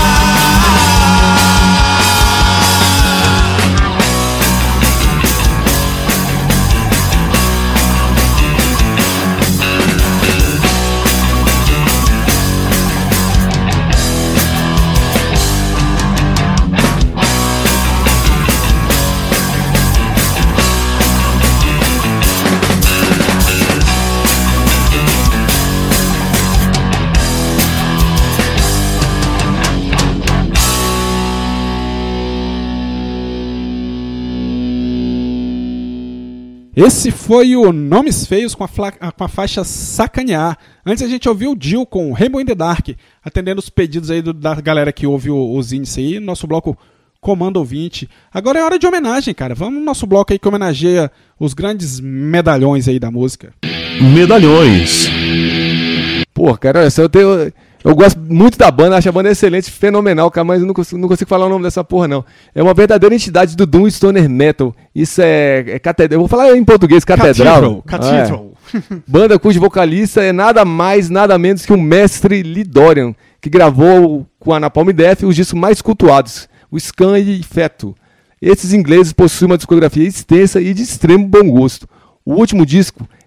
Esse foi o Nomes Feios com a, fla- com a faixa Sacanear. Antes a gente ouviu o Dio com Rainbow in the Dark, atendendo os pedidos aí do- da galera que ouve o- os índices aí, nosso bloco Comando Ouvinte. Agora é hora de homenagem, cara. Vamos no nosso bloco aí que homenageia os grandes medalhões aí da música. Medalhões. Pô, cara, olha só, eu tenho. Eu gosto muito da banda, acho a banda excelente, fenomenal, cara, mas eu não consigo, não consigo falar o nome dessa porra, não. É uma verdadeira entidade do Doom Stoner Metal. Isso é, é catedral. Eu vou falar em português, catedral. Cathedral. Cathedral. É. Banda cujo vocalista é nada mais, nada menos que o mestre Lee Dorian, que gravou com a Napalm Death os discos mais cultuados, o Scan e Feto. Esses ingleses possuem uma discografia extensa e de extremo bom gosto. O último disco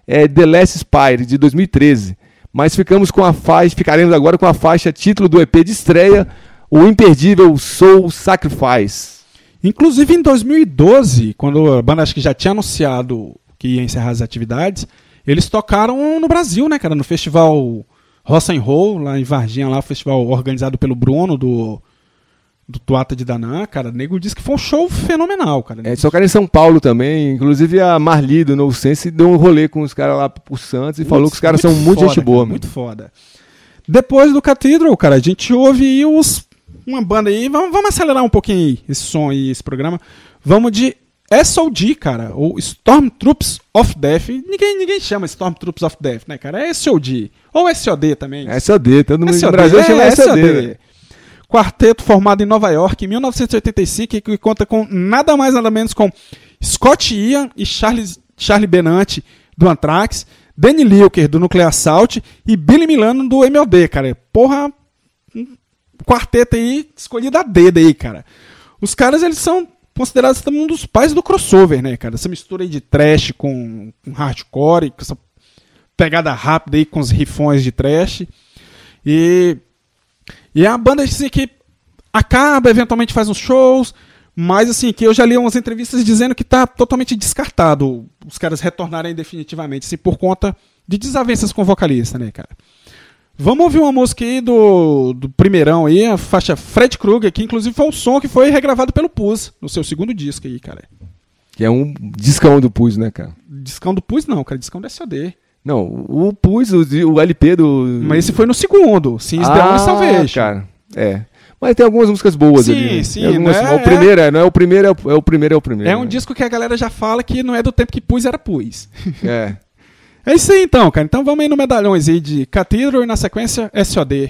é The Last Spire, de dois mil e treze. Mas ficamos com a faixa, ficaremos agora com a faixa título do E P de estreia, o imperdível Soul Sacrifice. Inclusive em dois mil e doze, quando a banda acho que já tinha anunciado que ia encerrar as atividades, eles tocaram no Brasil, né, cara? No festival Rock and Roll, lá em Varginha, lá, o festival organizado pelo Bruno, do, do Tuata de Danã, cara. O nego disse que foi um show fenomenal, cara. É, tocaram em São Paulo também, inclusive a Marli do No Sense deu um rolê com os caras lá pro Santos e muito, falou que os caras são muito foda, gente boa, cara, mano. muito foda. Depois do Cathedral, cara, a gente ouve aí os, uma banda aí, vamos, vamos acelerar um pouquinho aí, esse som aí, esse programa. Vamos de S O D, cara, ou Stormtroops of Death. Ninguém, ninguém chama Stormtroops of Death, né, cara? É S O D. Ou S O D também. S O D, todo mundo S O D, no Brasil é, chama S O D. S O D. Quarteto formado em Nova York em mil novecentos e oitenta e cinco e que conta com nada mais nada menos com Scott Ian e Charles, Charlie Benante do Anthrax, Danny Lilker do Nuclear Assault e Billy Milano do M O D, cara. Porra, um quarteto aí escolhido a dedo aí, cara. Os caras, eles são considerados também um dos pais do crossover, né, cara? Essa mistura aí de thrash com, com hardcore, com essa pegada rápida aí com os rifões de thrash. E, e é uma banda assim, que acaba, eventualmente faz uns shows, mas assim, que eu já li umas entrevistas dizendo que tá totalmente descartado os caras retornarem definitivamente, assim, por conta de desavenças com o vocalista, né, cara? Vamos ouvir uma música aí do, do primeirão aí, a faixa Fred Krueger, que inclusive foi um som que foi regravado pelo Pus, no seu segundo disco aí, cara. Que é um discão do Pus, né, cara? Discão do Pus não, cara, discão do S O D. Não, o Pus, o, o L P do... Mas esse foi no segundo, Sim, ah, The Only Salvation. Cara, é. Mas tem algumas músicas boas sim, ali. Né? Sim, algumas, sim. É, o primeiro, é, não é o primeiro, é o, é o primeiro, é o primeiro. É um né? disco que a galera já fala que não é do tempo que Pus era Pus. É. É isso aí então, cara. Então vamos aí no medalhões aí de Cathedral e na sequência S O D.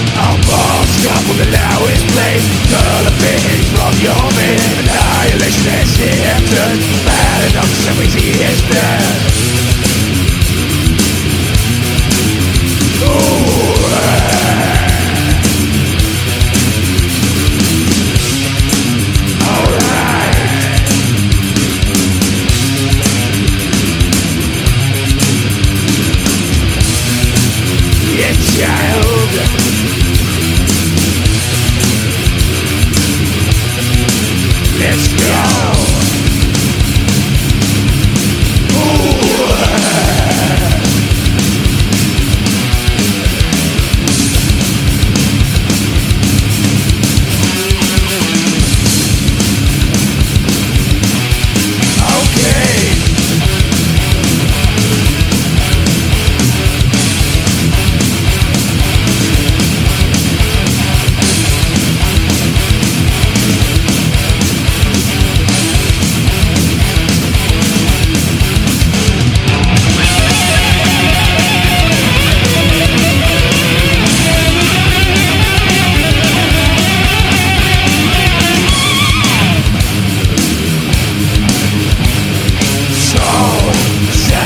Annihilation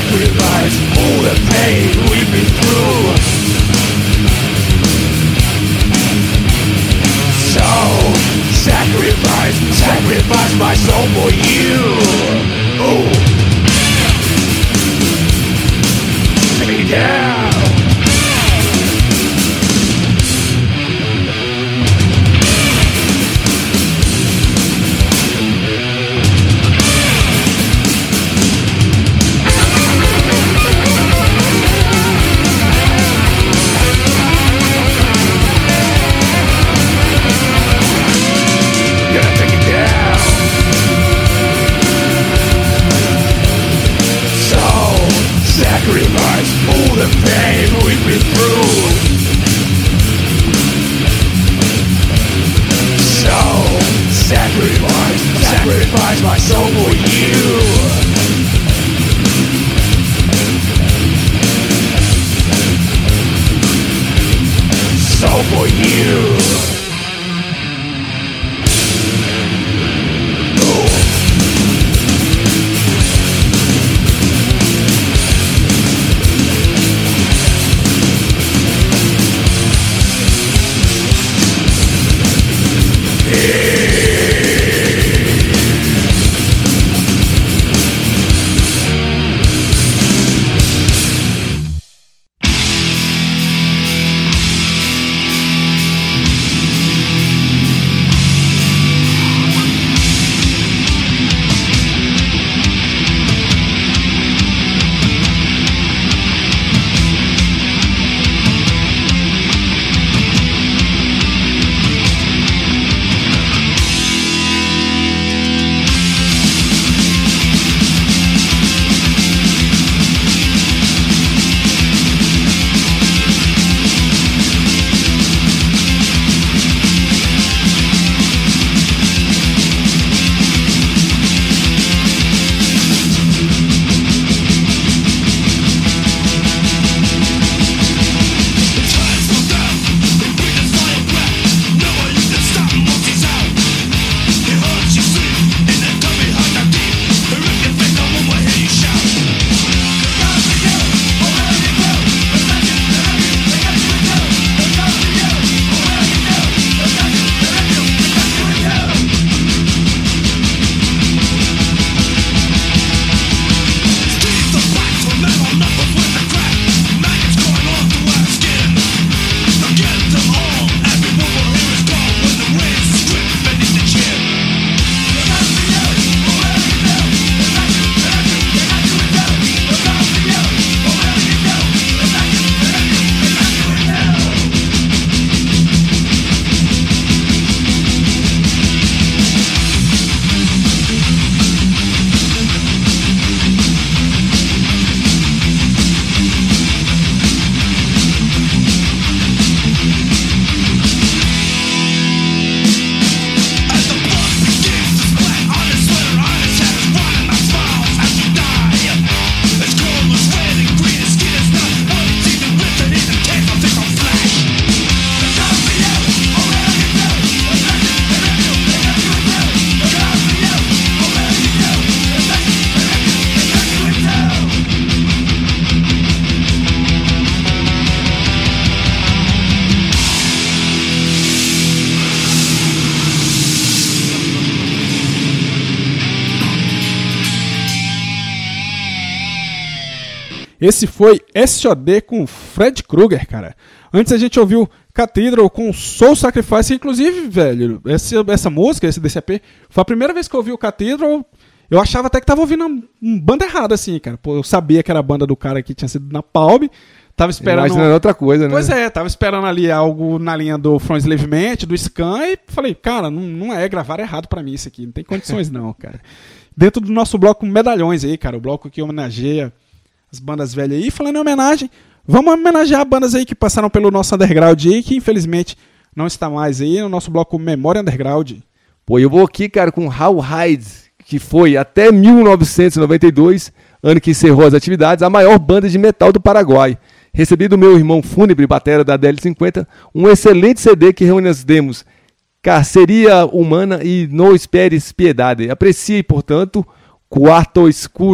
sacrifice all the pain we've been through. So, sacrifice, sacrifice my soul for you. Oh, take me down. Sacrifice all the pain we've been through. So, sacrifice, sacrifice my soul for you. Soul for you. Esse foi S O D com Fred Krueger, cara. Antes a gente ouviu Cathedral com Soul Sacrifice. Inclusive, velho, essa, essa música, esse D C P, foi a primeira vez que eu ouvi o Cathedral. Eu achava até que tava ouvindo uma, uma banda errada, assim, cara. Pô, eu sabia que era a banda do cara que tinha sido na Palm. Tava esperando. Imaginando outra coisa, né? Pois é, tava esperando ali algo na linha do From Enslavement, do Scan, e falei, cara, não, não é, gravar errado pra mim isso aqui. Não tem condições, não, cara. Dentro do nosso bloco Medalhões aí, cara, o bloco que homenageia as bandas velhas aí. Falando em homenagem, vamos homenagear bandas aí que passaram pelo nosso underground aí, que infelizmente não está mais aí no nosso bloco Memória Underground. Pô, eu vou aqui, cara, com How Hide, que foi até mil novecentos e noventa e dois, ano que encerrou as atividades, a maior banda de metal do Paraguai. Recebi do meu irmão fúnebre, batera da D L cinquenta, um excelente C D que reúne as demos Carceria Humana e No Esperes Piedade. Aprecie, portanto, Quarto Escuro.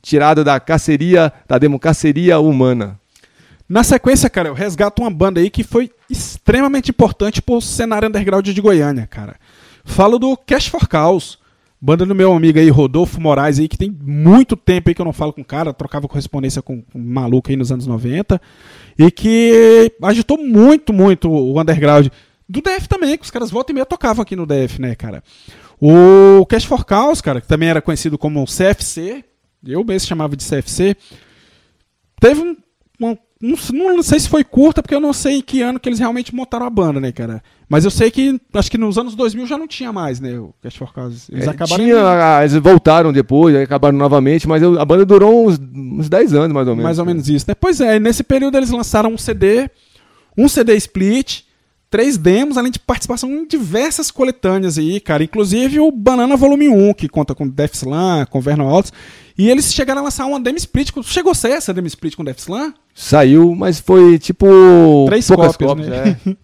tirado da caceria, da democracia humana. Na sequência, cara, eu resgato uma banda aí que foi extremamente importante pro cenário underground de Goiânia, cara. Falo do Cash for Cows, banda do meu amigo aí, Rodolfo Moraes, aí, que tem muito tempo aí que eu não falo com o cara, trocava correspondência com, com um maluco aí nos anos noventa, e que agitou muito, muito o underground. Do D F também, que os caras voltam e meia tocavam aqui no D F, né, cara? O Cash for Cows, cara, que também era conhecido como C F C, eu mesmo chamava de C F C, teve um, um Não, não sei se foi curta, porque eu não sei em que ano que eles realmente montaram a banda, né, cara? Mas eu sei que, acho que nos anos dois mil já não tinha mais, né, o Cash for Cows. Eles É, acabaram... tinha, eles voltaram depois, aí acabaram novamente, mas eu- a banda durou uns, uns dez anos, mais ou menos. Mais ou menos isso, né? Pois é, nesse período eles lançaram um C D, um C D split, três demos, além de participação em diversas coletâneas aí, cara. Inclusive o Banana Volume um, que conta com Def Slam, com Vernon Altos. E eles chegaram a lançar uma demo split. Chegou a ser essa demo split com Def Slam? Saiu, mas foi tipo... Três poucas cópias, né? é.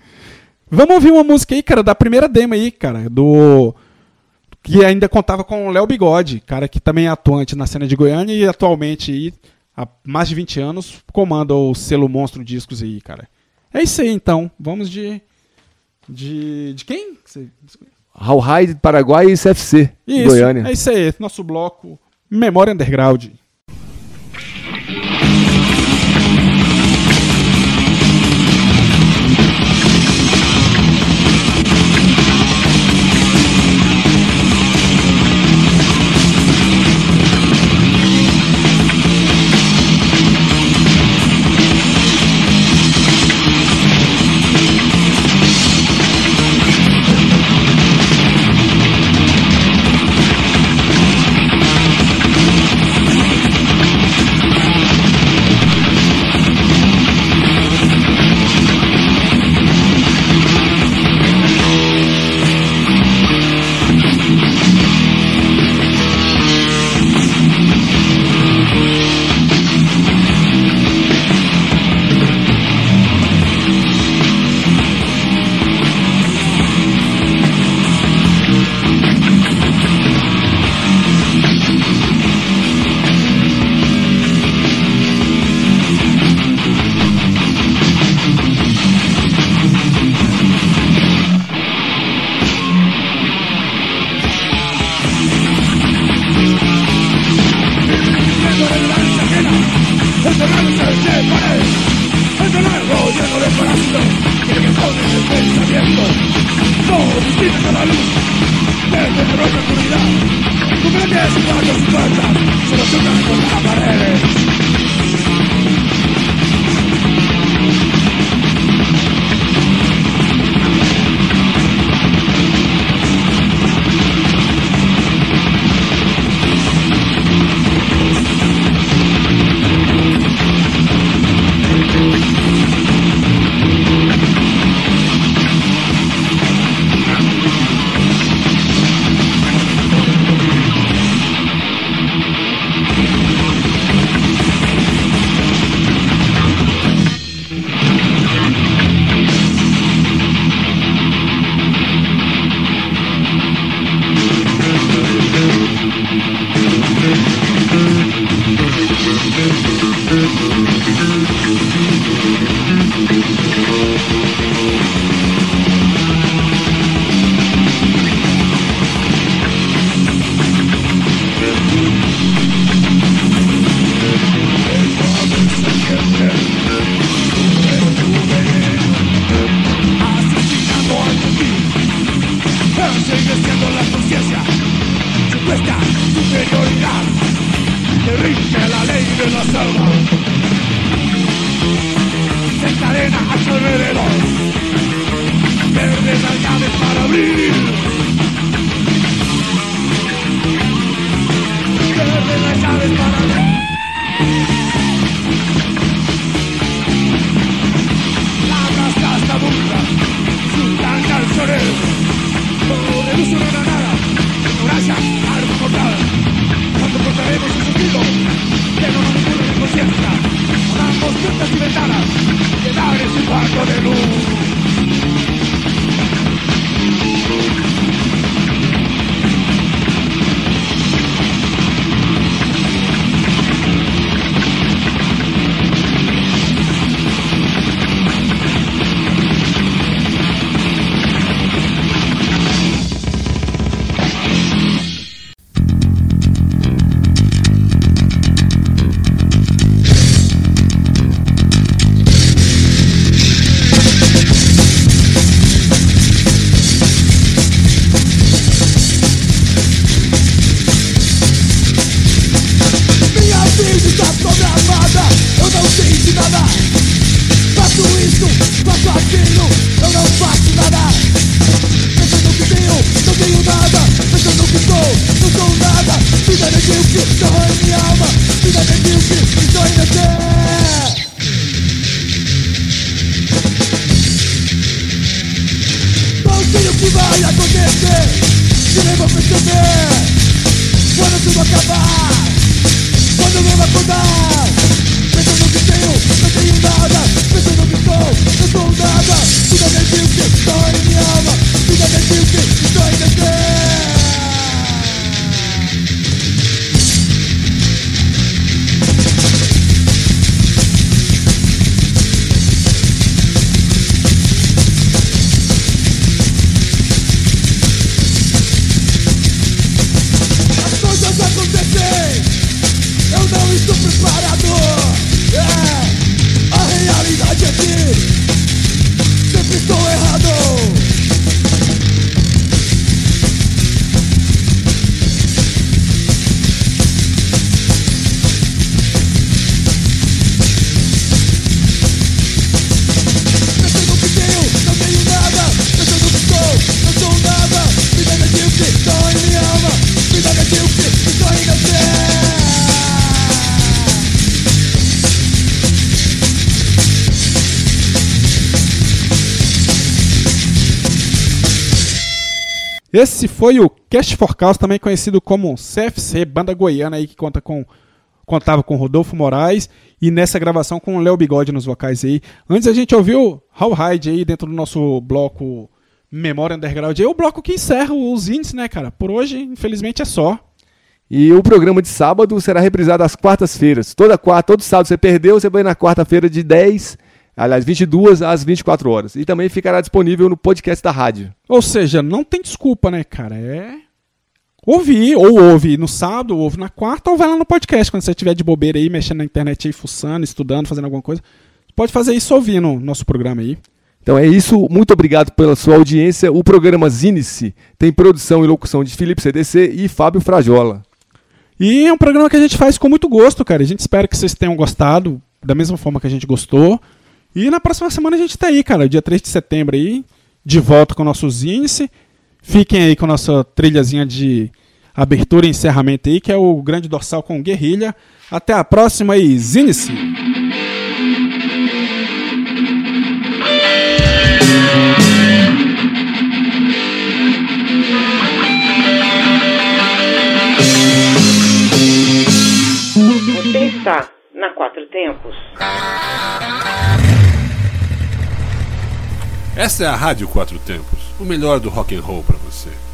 Vamos ouvir uma música aí, cara, da primeira demo aí, cara, do... que ainda contava com o Léo Bigode, cara que também é atuante na cena de Goiânia e atualmente aí, há mais de vinte anos, comanda o selo Monstro Discos aí, cara. É isso aí, então. Vamos de... De, de quem? Você- Rawhide, Paraguai e C F C, Isso, Goiânia. é isso aí. Nosso bloco Memória Underground. Thank vida medíocre, estou em descer. Não sei o que vai acontecer, se nem vou perceber. Quando tudo acabar, quando eu não acordar, pensando no que tenho, não tenho nada. Pensando no que sou, não sou nada. Vida medíocre, dói em minha alma. Vida medíocre, estou em descer. As coisas acontecem, eu não estou preparado. É, a realidade é que sempre estou errado. Pensando no que tenho, não tenho nada. Pensando no que sou, não sou nada. Vida medíocre, dói em minha alma. Vida medíocre, estou em descer. Esse foi o Cash for Cause, também conhecido como C F C, banda goiana aí que conta com, contava com Rodolfo Moraes e nessa gravação com o Léo Bigode nos vocais aí. Antes a gente ouviu How Hide aí dentro do nosso bloco Memória Underground, aí o bloco que encerra os índices, né, cara? Por hoje, infelizmente, é só. E o programa de sábado será reprisado às quartas-feiras. Toda quarta, todo sábado você perdeu, você vai na quarta-feira de dez, aliás, vinte e duas às vinte e quatro horas. E também ficará disponível no podcast da rádio. Ou seja, não tem desculpa, né, cara? É ouvir, ou ouve no sábado, ou ouve na quarta, ou vai lá no podcast, quando você estiver de bobeira aí, mexendo na internet aí, fuçando, estudando, fazendo alguma coisa. Pode fazer isso ouvindo o nosso programa aí. Então é isso, muito obrigado pela sua audiência. O programa Zine-se tem produção e locução de Felipe C D C e Fábio Frajola. E é um programa que a gente faz com muito gosto, cara. A gente espera que vocês tenham gostado da mesma forma que a gente gostou. E na próxima semana a gente tá aí, cara, dia três de setembro aí, de volta com o nosso Zine-se. Fiquem aí com a nossa trilhazinha de abertura e encerramento aí, que é o Grande Dorsal com Guerrilha. Até a próxima aí, Zine-se! Você está na Quatro Tempos. Essa é a Rádio Quatro Tempos, o melhor do rock and roll pra você.